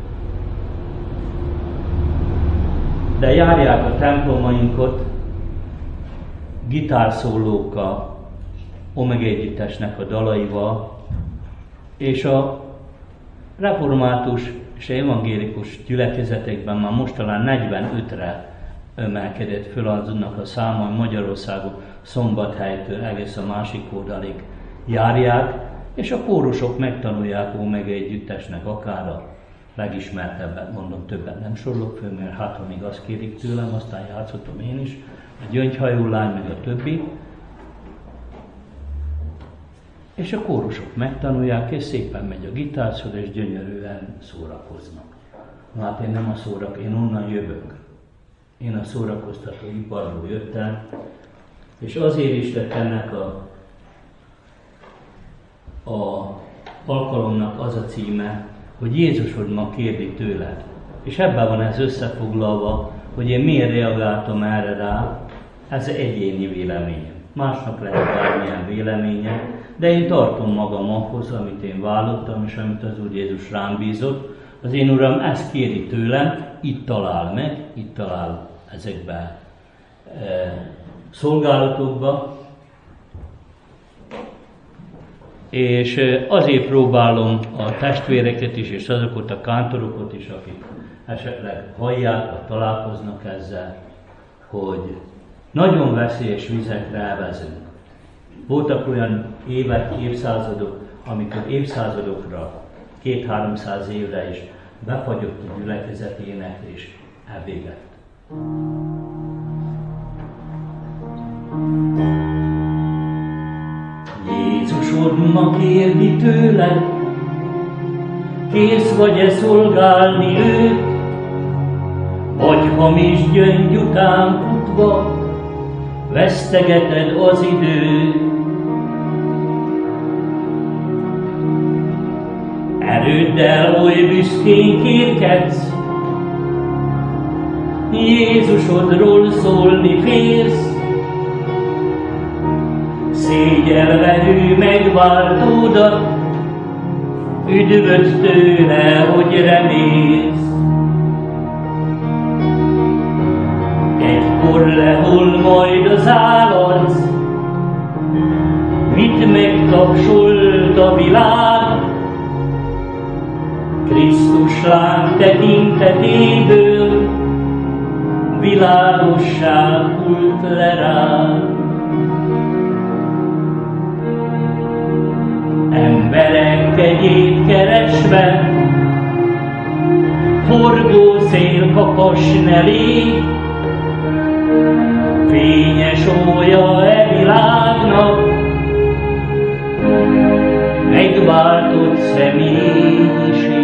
De járják a templomainkat gitárszólókkal, Omega együttesnek a dalaival, és a református és evangélikus gyülekezetekben már most talán 45-re emelkedett föl azonnak a száma, hogy Magyarországon Szombathelytől egész a másik oldalig járják, és a kórusok megtanulják Omega együttesnek akár a legismertebbet, mondom, többet nem sorolok föl, mert hát ha még azt kérik tőlem, aztán játszottam én is, a Gyöngyhajó lány, meg a többi. És a kórusok megtanulják, és szépen megy a gitárszor, és gyönyörűen szórakoznak. Hát én nem én onnan jövök. Én a szórakoztató iparról jöttem, és azért is lett ennek a alkalomnak az a címe, hogy Jézusod ma kérdi tőled. És ebben van ez összefoglalva, hogy én miért reagáltam erre rá, ez egyéni véleményem. Másnak lehet bármilyen véleménye, de én tartom magam ahhoz, amit én vállottam, és amit az Úr Jézus rám bízott. Az én Uram ezt kéri tőlem, itt talál meg, itt talál ezekbe szolgálatokba, és azért próbálom a testvéreket is, és azokat akántorokat is, akik esetleg hallják, vagy találkoznak ezzel, hogy nagyon veszélyes vizekre elvezünk. Voltak olyan évek, évszázadok, amikor évszázadokra, 200-300 évre is befagyott a gyülekezet éneklés, elvégett. Jézusod ma kérdi tőled, kész vagy-e szolgálni őt, vagy hamis gyöngy után futva vesztegeted az időt. Erőddel oly büszkén kérkedsz, Jézusodról szólni félsz, szégyelve ő megváltódat, üdvöt tőle, hogy remélsz. Egykor lehol majd az állarc, mit megtapsolt a világ, Krisztus láng tekintetéből világosság hult le rád. Emberek kegyét keresve, forgó szél kakas ne légy, fényes ója e világnak, megváltott személyiség.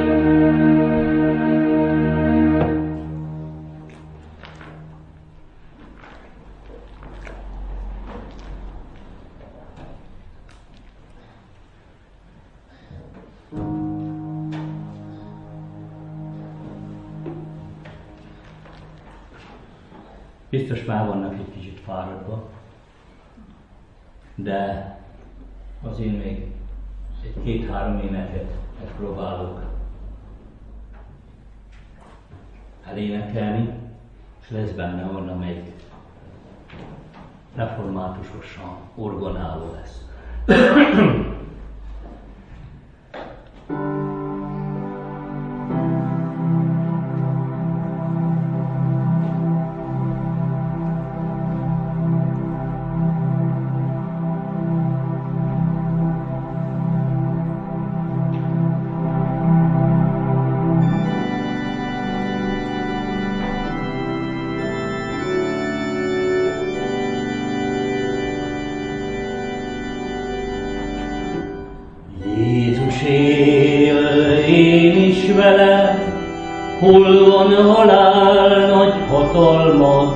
Biztos már vannak egy kicsit fáradva, de azért még egy 2-3 éneket megpróbálok elénekelni, és lesz benne olyan, amelyik reformátusosan orgonáló lesz. Hol van halál nagy hatalma,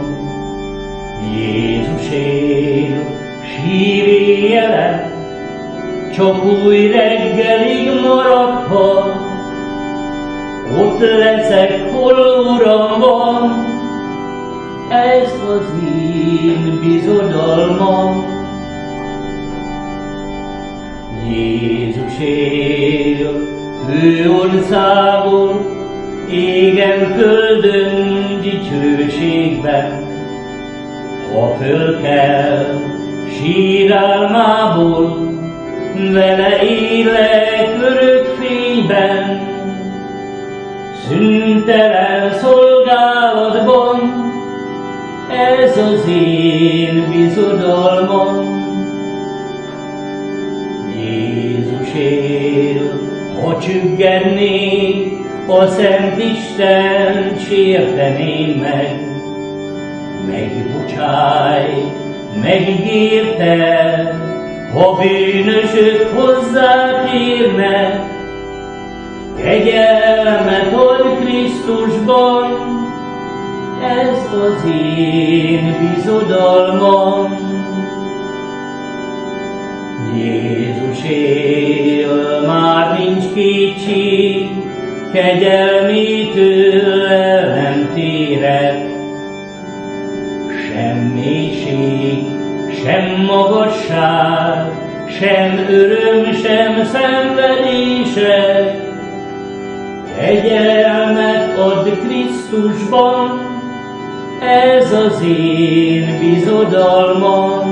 Jézus él, sír éjjele, csak új reggelig maradhat. Ott leszek, hol Uram van, ez az én bizodalmam. Jézus él, ő országon, égen földön dicsőségben, ha föl kell, sírálmából, vele élek örök fényben, szüntelen szolgálatban, ez az én bizodalmam. Jézus él, ha csüggednék, a Szent Isten sérteném meg. Megbocsáj, megígérte, ha bűnösök hozzátérnek, kegyelmet ad Krisztusban, ez az én bizodalmam. Jézus él, már nincs kétség, kegyelmétől el nem térek. Sem mélység, sem magasság, sem öröm, sem szenvedések, kegyelmet ad Krisztusban, ez az én bizodalmam.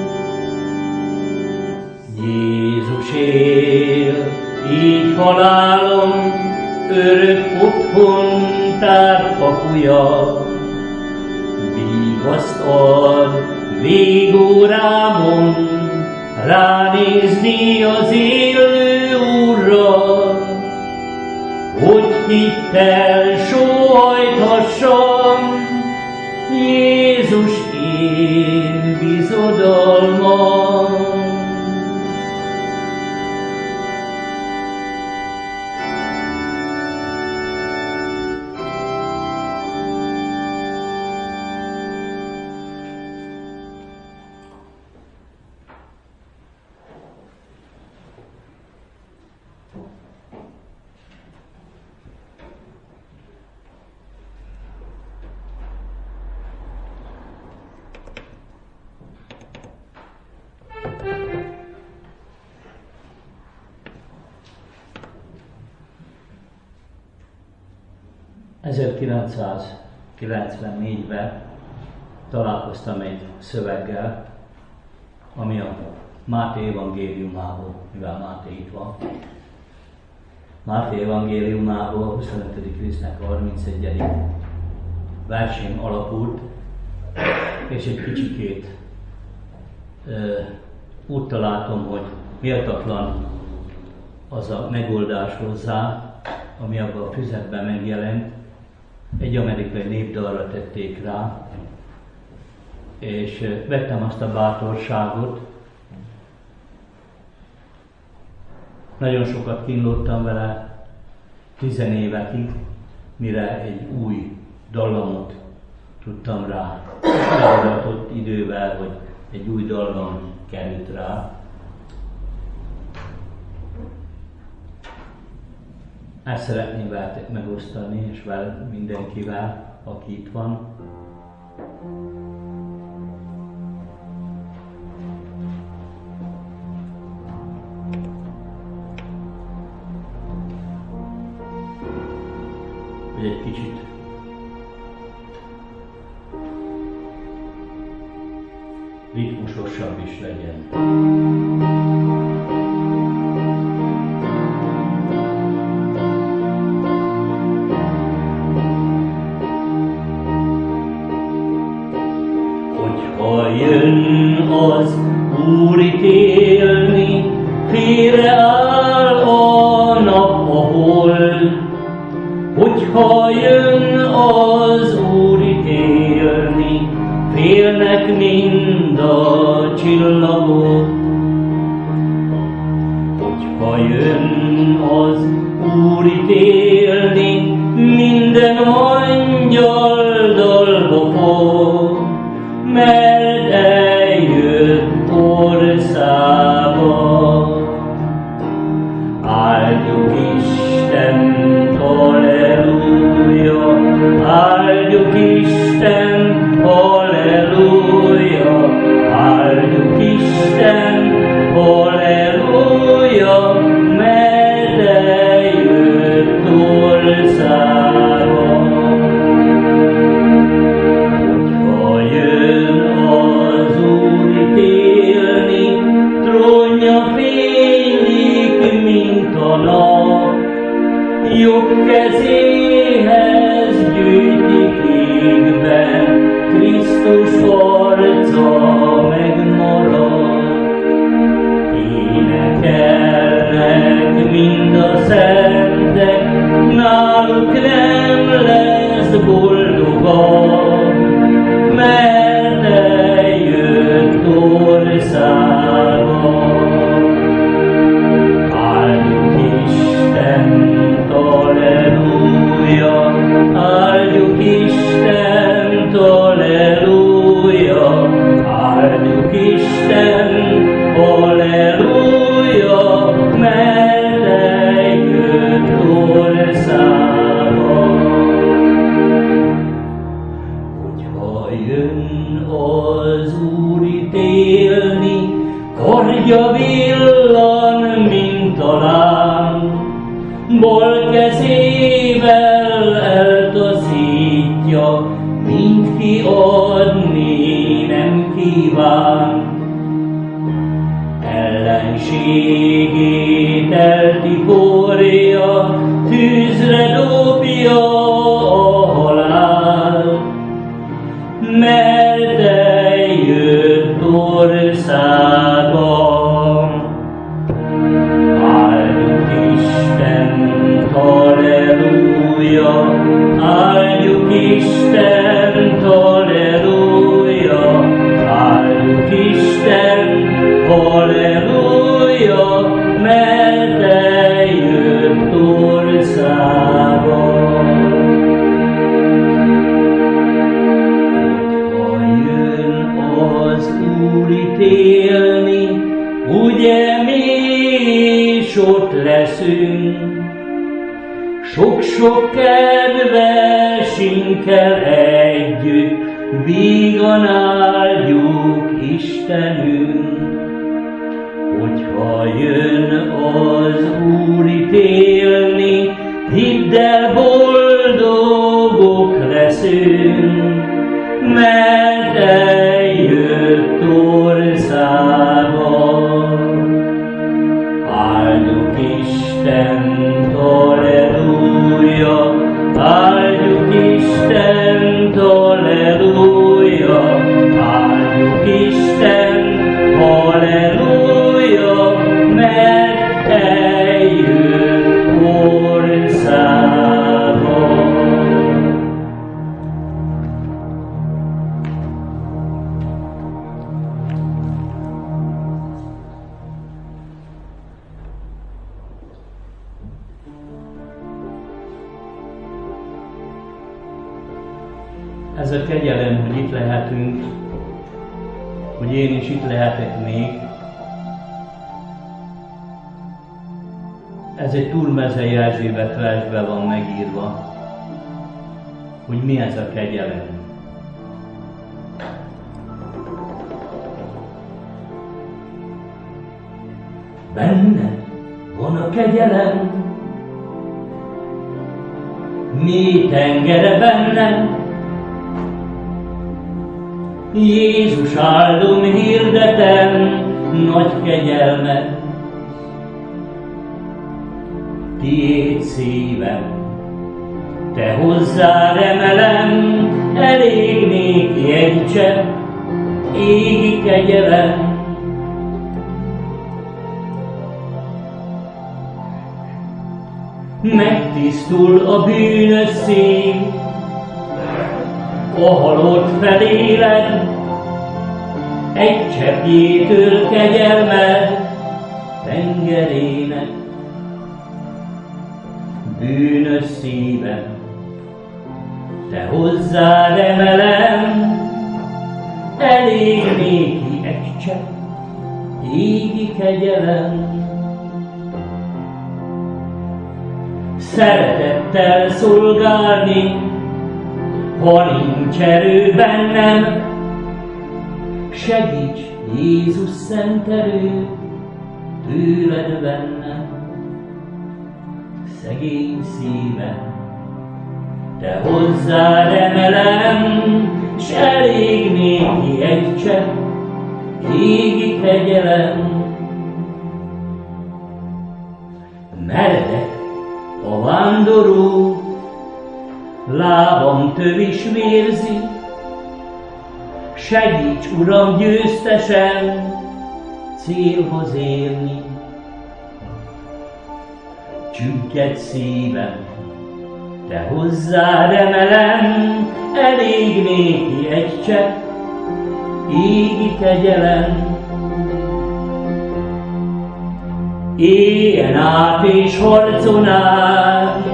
Jézus él, így halálom, örök otthon tár kapuja. Vigaszt ad végórámon, ránézni az élő Úrra, hogy hittel sóhajthassam, Jézus én bizodalmam. ...1994-ben találkoztam egy szöveggel, ami a Máté evangéliumából, mivel Máté itt van, Máté evangéliumából 25. résznek 31. versén alapult, és egy kicsikét úgy találtam, hogy méltatlan az a megoldás hozzá, ami abban a füzetben megjelent. Egy amerikai népdalra tették rá, és vettem azt a bátorságot. Nagyon sokat kínlottam vele, 10 évekig, mire egy új dallamot tudtam rá. Leadatott idővel, hogy egy új dallam került rá. Ezt szeretném veletek megosztani, és mindenkivel, aki itt van. Hogy egy kicsit ritmusosabb is legyen. Jön az Úr ítélni, félreáll a nap, a hold. Hogyha jön az Úr ítélni, félnek mind a csillagok. Hogyha jön az Úr ítélni, minden angyal dalba fog, mert eljött orszába. Áldjuk Istent, halleluja! Áldjuk Istent, halleluja! Áldjuk Istent, halleluja! Mert eljött orszába. Hogyha jön az Úr ítélni, nap, jobb kezéhez gyűjtik égben, Krisztus arca megmarad. Énekelnek mind a szentek, náluk nem lesz boldogabb, mert eljött országa. Áldjuk Istent, alleluja, áldjuk Istent, alleluja, áldjuk Istent, alleluja, mert eljött országa. Hogyha jön az Úr ítélni, kardja villan, mint a láng, bal kezével eltaszítja, mint ki adni nem kíván. Ellenségét eltiporja, tűzre dobja a halál, mert eljött országa. Áldjuk Istent, alleluja, áldjuk Istent, alleluja, áldjuk Istent, halleluja, mert eljött országa. Hogyha jön az Úr ítélni, ugye mi is ott leszünk, sok-sok kedvesinkkel együtt, vígan áldjuk Istenünk. Hogyha jön az Úr ítélni, hidd el, boldogok leszünk, mert eljött országa. Áldjuk Istent, alleluja, áldjuk Istent, alleluja, áldjuk Istent, halleluja, mert eljött országa. Ez a kegyelem, hogy itt lehetünk, hogy én is itt lehetek még. Ez egy Túlmezei Erzsébet versben van megírva, hogy mi ez a kegyelem. Benne van a kegyelem, mi tengere bennem, Jézus áldom, hirdetem nagy kegyelmet. Tiéd szívem, te hozzád emelem, elég néki egy csepp égi kegyelem. Megtisztul a bűnös szív, a halott feléled, egy cseppjétől kegyelmed tengerének. Bűnös szívem, te hozzád emelem, elég néki egy csepp égi kegyelem. Szeretettel szolgálni, ha nincs erő bennem, segíts Jézus szent erő tőled bennem. Szegény szívem, te hozzád emelem, s elég néki egy csepp égi kegyelem. Meredek a vándoró, lábam tövis vérzi, segíts, Uram, győztesen célhoz érni. Csügged szívem, te hozzád emelem, elég néki egy csepp égi kegyelem. Éjjen át és harcon át,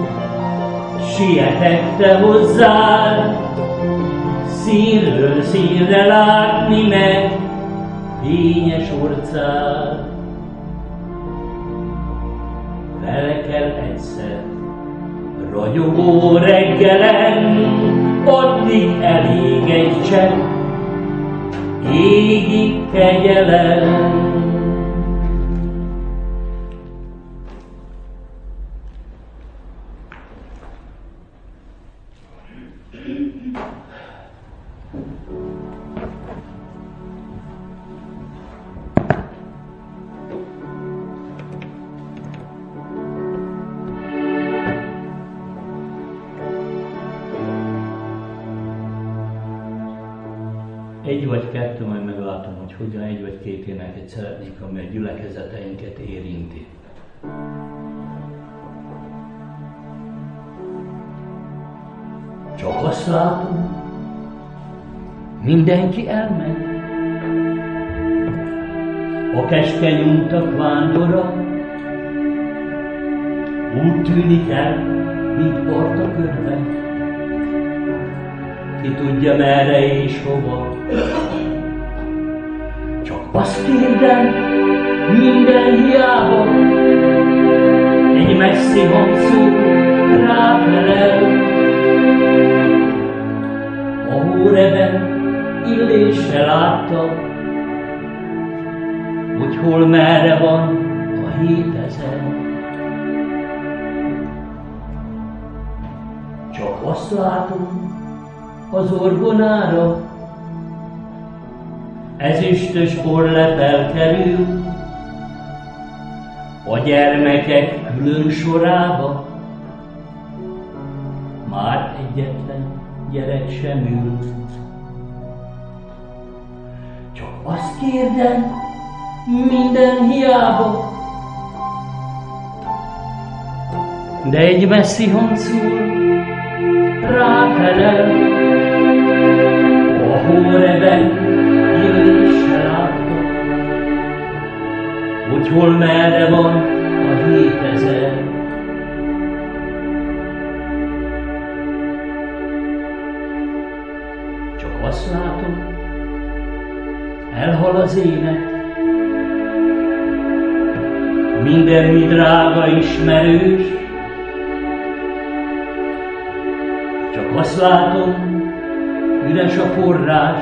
sietek te hozzád, színről színre látni meg fényes orcád. Vele kell egyszer ragyogó reggelen, addig elég egy csepp égi kegyelem. Egy vagy kettő, majd meglátom, hogy hogyan egy vagy két éneket szeretnék, ami a gyülekezeteinket érinti. Csak azt látom, mindenki elmegy. A keskeny untak vándora úgy tűnik el, mint part a körben. Ki tudja merre és hova. Csak azt kérdem, minden hiába, egy messzi hangszó ráfelel. A Hóreben illésre látta, hogy hol merre van a 7000. Csak azt látom, az orgonára ezüstös borlepel kerül, a gyermekek külön sorába már egyetlen gyerek sem ül. Csak azt kérdem, minden hiába, de egy messzi hang szól ráfelel. A Hóreben illésre látta, hogy hol merre van a 7000. Csak azt látom, elhal az ének, minden mi drága ismerős. Csak azt látom, üres a forrás,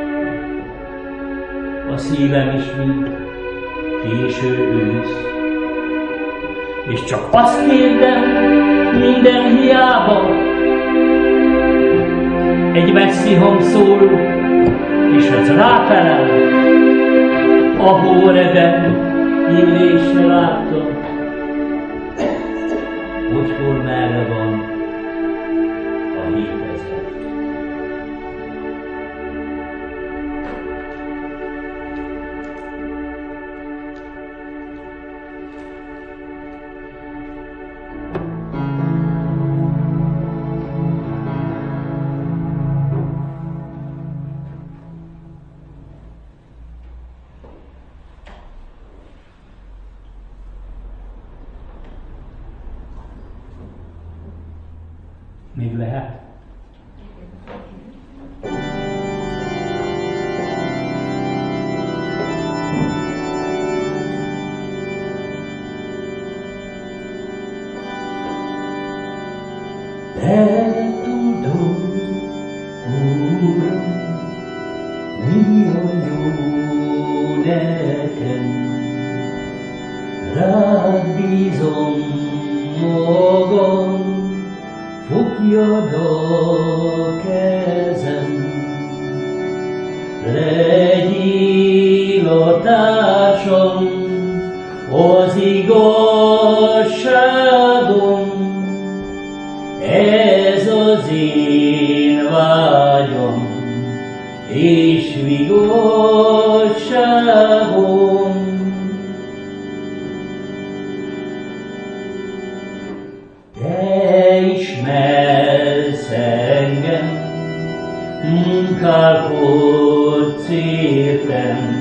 a szívem is, mint késő ősz. És csak azt kérdem, minden hiába, egy messzi hang szól, és az ráfelel. A Hóreben illésre látta, hogy hol merre van a 7000. Még lehet? Te tudod, Uram, mi a jó nekem, rád bízom magam, fogjad a kezem, legyél a társam az igazság igazságom. Te ismersz engem, munkálkodsz értem,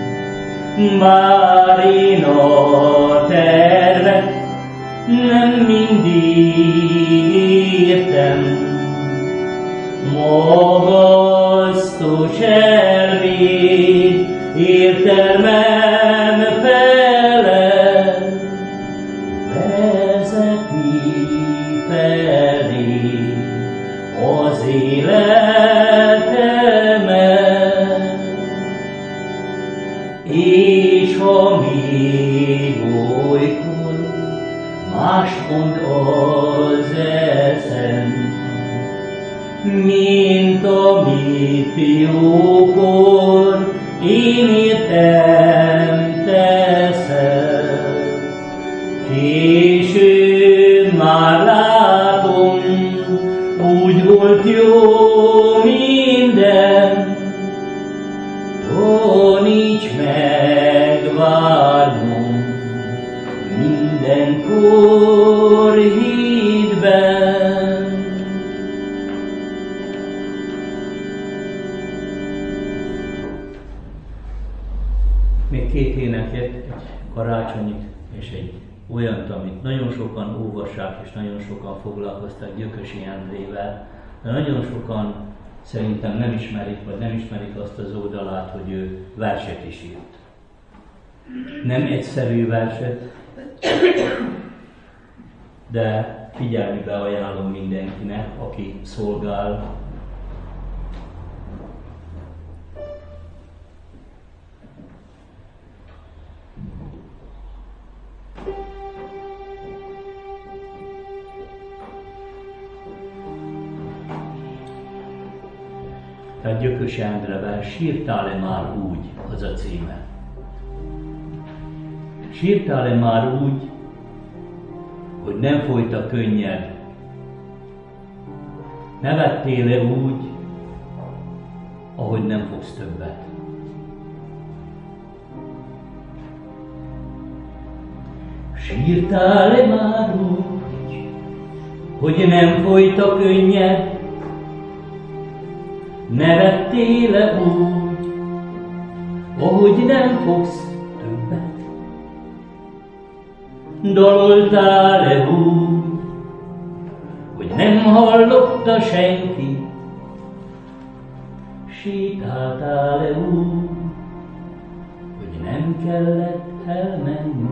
bár én a tervet nem mindig értem. Magasztos elméd értelmem felel, vezeti felé az életemet. És ha még olykor mást mond az eszem, mint amit jókor én értem teszel. Későn már látom, úgy volt jó minden, taníts meg várnom mindenkor hitben. Még két éneket, egy karácsonyit és egy olyant, amit nagyon sokan olvassák és nagyon sokan foglalkoztak Gyökösi Endrével, de nagyon sokan szerintem nem ismerik, vagy nem ismerik azt az oldalát, hogy ő verset is írt. Nem egyszerű verset, de figyelmibe ajánlom mindenkinek, aki szolgál. Tehát Gyökös Endrevel Sírtál-e már úgy, az a címe. Sírtál-e már úgy, hogy nem folyt a könnyed? Nevettél-e úgy, ahogy nem fogsz többet? Sírtál-e már úgy, hogy nem folyt a könnyed? Nevettél-e úgy, ahogy nem fogsz többet? Daloltál-e úgy, hogy nem hallotta senki? Sétáltál-e úgy, hogy nem kellett elmenni?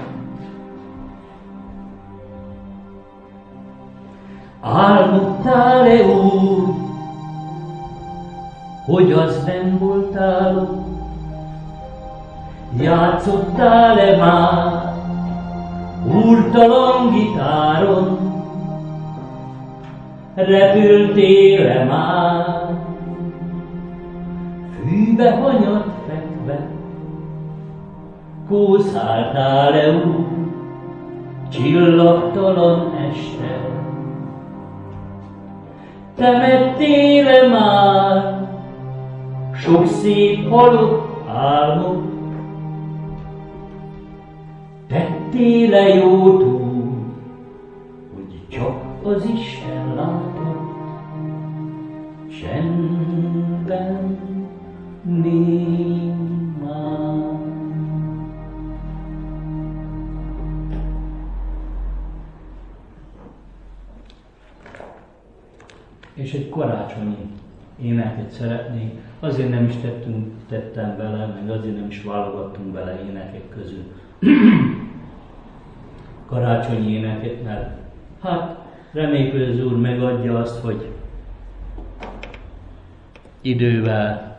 Álmodtál-e úgy, hogy az nem voltál ott? Játszottál-e már úrtalan gitáron? Repültél-e már fűbe hanyat fekve? Kószáltál-e úgy csillagtalan este? Temettél-e már sok szép halott álmot? Tettél-e jót úgy, hogy csak az Isten látott? Csendben némán. És egy karácsonyi éneket szeretnék. Azért nem is tettem bele, meg azért nem is válogattunk bele énekek közül karácsonyi éneket, mert hát reméljük, hogy az Úr megadja azt, hogy idővel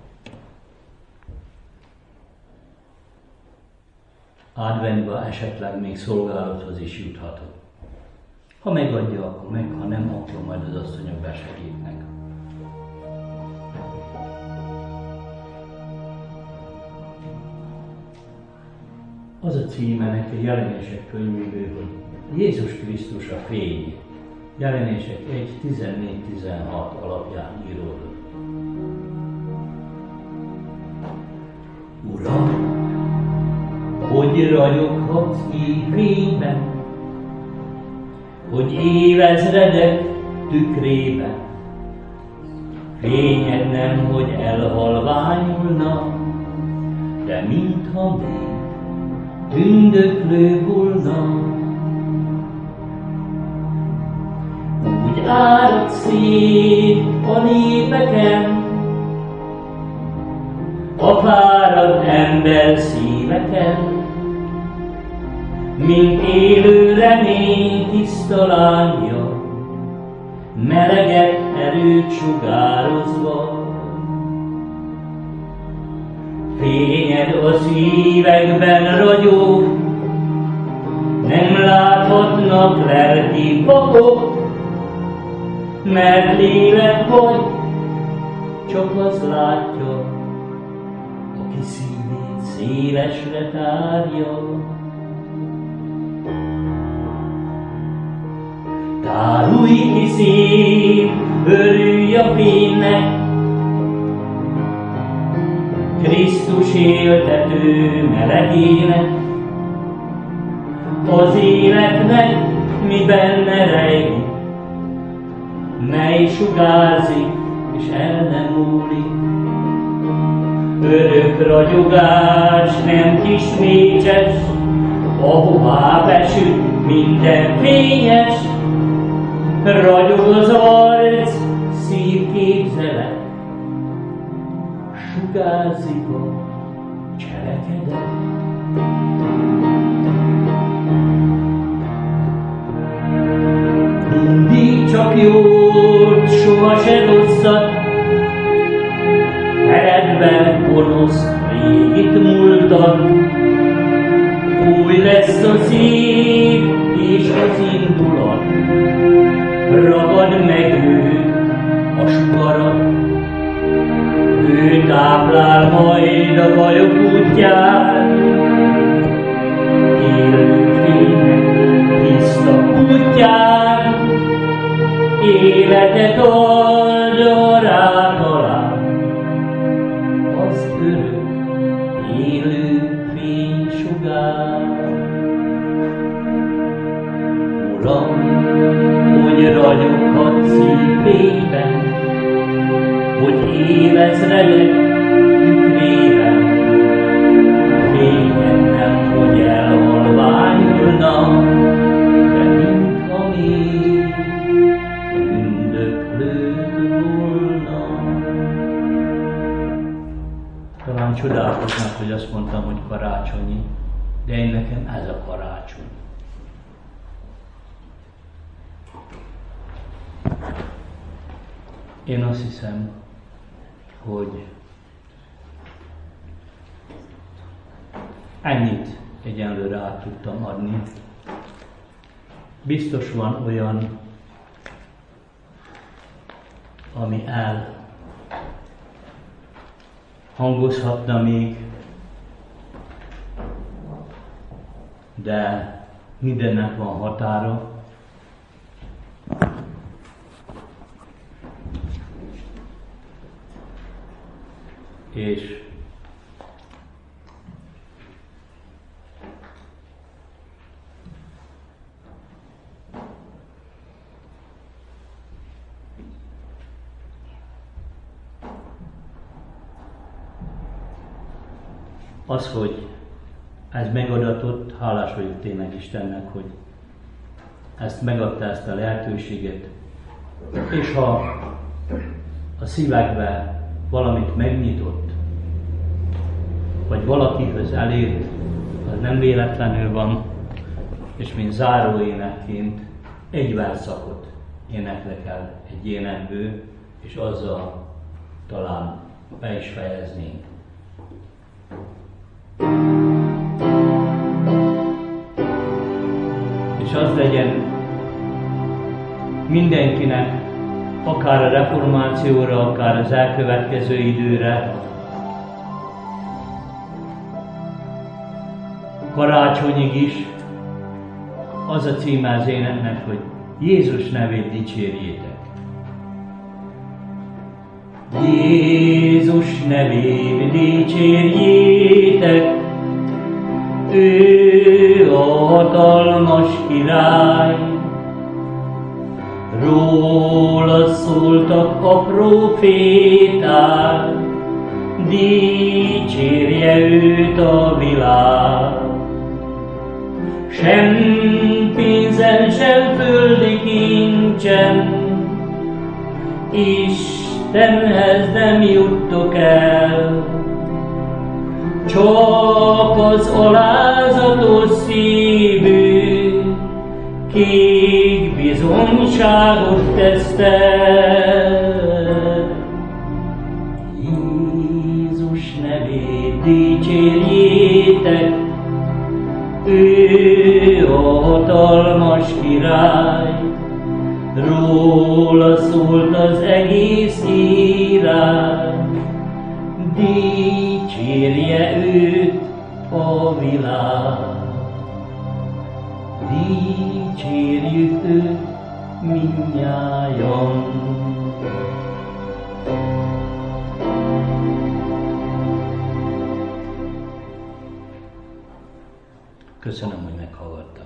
adventben esetleg még szolgálathoz is juthatok. Ha megadja, akkor meg, ha nem, akkor majd az asszonyok besegítnek. Az a címe neki Jelenések könyvéből, hogy Jézus Krisztus a fény. Jelenések 1.14-16 alapján íródott. Uram, hogy ragyoghatsz így fényben, hogy évezredek tükrében, fényed nem, hogy elhalványulna, de mintha még tündöklő volna. Úgy árad szét a népeken, a fáradt ember szíveken, mint élő remény tiszta lángja, meleget erőt sugározva. Fényed a szívekben ragyog, nem láthatnak lelki vakok, mert lélek vagy, csak az látja, aki szívét szélesre tárja. Tárulj ki szép, örülj a fénynek, Krisztus éltető melegének, az életnek mi benne rejlik, mely sugárzik és el nem múlik. Örök ragyogás, nem kis mécses, ahová besüt minden fényes, ragyog az arc, szívképzelet, sugárzik a cselekedet. Mindig csak jót, soha se rosszat, eredben gonosz, régit múltat. Új lesz a szív és az indulat, ragad meg őt a sugarat. Ő táplál majd a bajok útján, élő fénynek tiszta útján, életet oldja rá talán, az örök élő fénysugár. Uram, hogy ragyoghat szívében, hogy évezredek tükrében, fényed nem, hogy elhalványulna, de mintha még ündöklőd volna. Talán csodálkoznak, hogy azt mondtam, hogy karácsonyi, de én nekem ez a karácsony. Én azt hiszem, hogy ennyit egyenlőre át tudtam adni. Biztos van olyan, ami hangozhatna még, de mindennek van határa. És az, hogy ez megadatott, hálás vagyok tényleg Istennek, hogy ezt megadta, ezt a lehetőséget, és ha a szívekbe valamit megnyitott, vagy valakihöz elért, az nem véletlenül van, és mint záróénekként egy verszakot éneklek el egy énekből, és azzal talán be is fejeznénk. És az legyen mindenkinek, akár a reformációra, akár az elkövetkező időre, karácsonyig is, az a címe az éneknek, hogy Jézus nevét dicsérjétek. Jézus nevét dicsérjétek, ő a hatalmas király. Róla szóltak a próféták, dicsérje őt a világ. Sem pénzen, sem földi kincsen Istenhez nem juttok el, csak az alázatos szívű, kik bizonyságot tesztek. Jézus nevét dicsérjétek, ő a hatalmas király. Róla szólt az egész írás, dicsérje őt a világ. Dicsérjük őt mindnyájan. Köszönöm, hogy meghallgattak.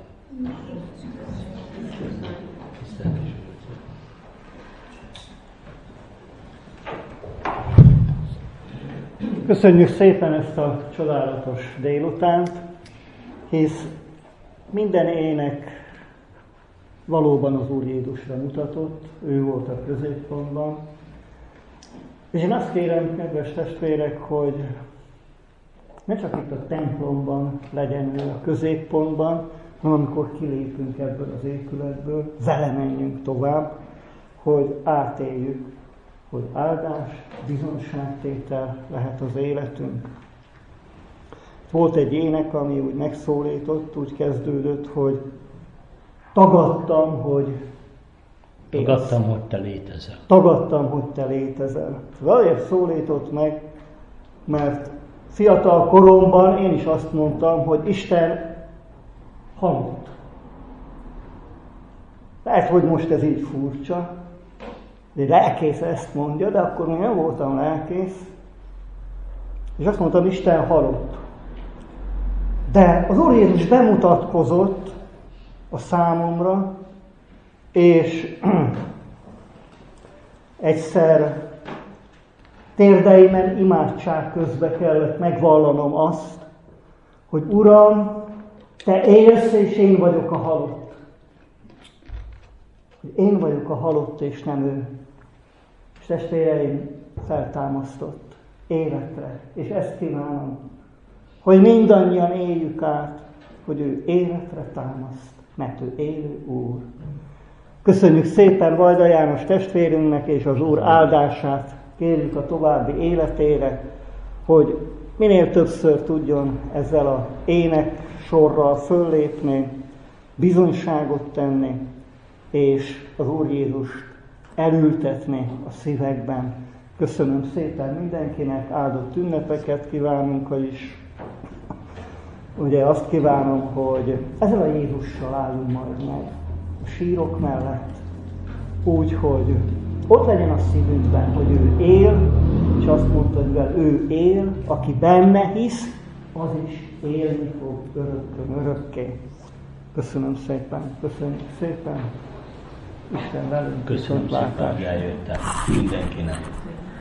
Köszönjük szépen ezt a csodálatos délutánt, hisz minden ének valóban az Úr Jézusra mutatott, ő volt a középpontban. És én azt kérem, kedves testvérek, hogy ne csak itt a templomban legyen ő a középpontban, hanem amikor kilépünk ebből az épületből, vele menjünk tovább, hogy átéljük, hogy áldás, bizonságtétel lehet az életünk. Volt egy ének, ami úgy megszólított, úgy kezdődött, hogy tagadtam, hogy élsz. Tagadtam, hogy te létezel. Tagadtam, hogy te létezel. Azért szólított meg, mert fiatal koromban én is azt mondtam, hogy Isten halott. Lehet, hogy most ez így furcsa, de lelkész ezt mondja, de akkor még nem voltam lelkész. És azt mondtam, Isten halott. De az Úr Jézus bemutatkozott a számomra, és egyszer térdeimen imádság közben kellett megvallanom azt, hogy Uram, te élsz, és én vagyok a halott. Én vagyok a halott, és nem ő. És testvéreim, feltámasztott életre. És ezt kívánom, hogy mindannyian éljük át, hogy ő életre támaszt, mert ő élő Úr. Köszönjük szépen Vajda János testvérünknek, és az Úr áldását kérjük a további életére, hogy minél többször tudjon ezzel az ének sorral föllépni, bizonyságot tenni, és az Úr Jézust elültetni a szívekben. Köszönöm szépen mindenkinek, áldott ünnepeket kívánunk is. Ugye azt kívánom, hogy ezzel a Jézussal álljunk majd meg a sírok mellett, úgy, hogy ott legyen a szívünkben, hogy ő él, és azt mondta, hogy mivel ő él, aki benne hisz, az is élni fog örökkön, örökké. Köszönöm szépen, köszönjük szépen. Isten velünk. Köszönöm szépen, hogy eljöttek mindenkinek.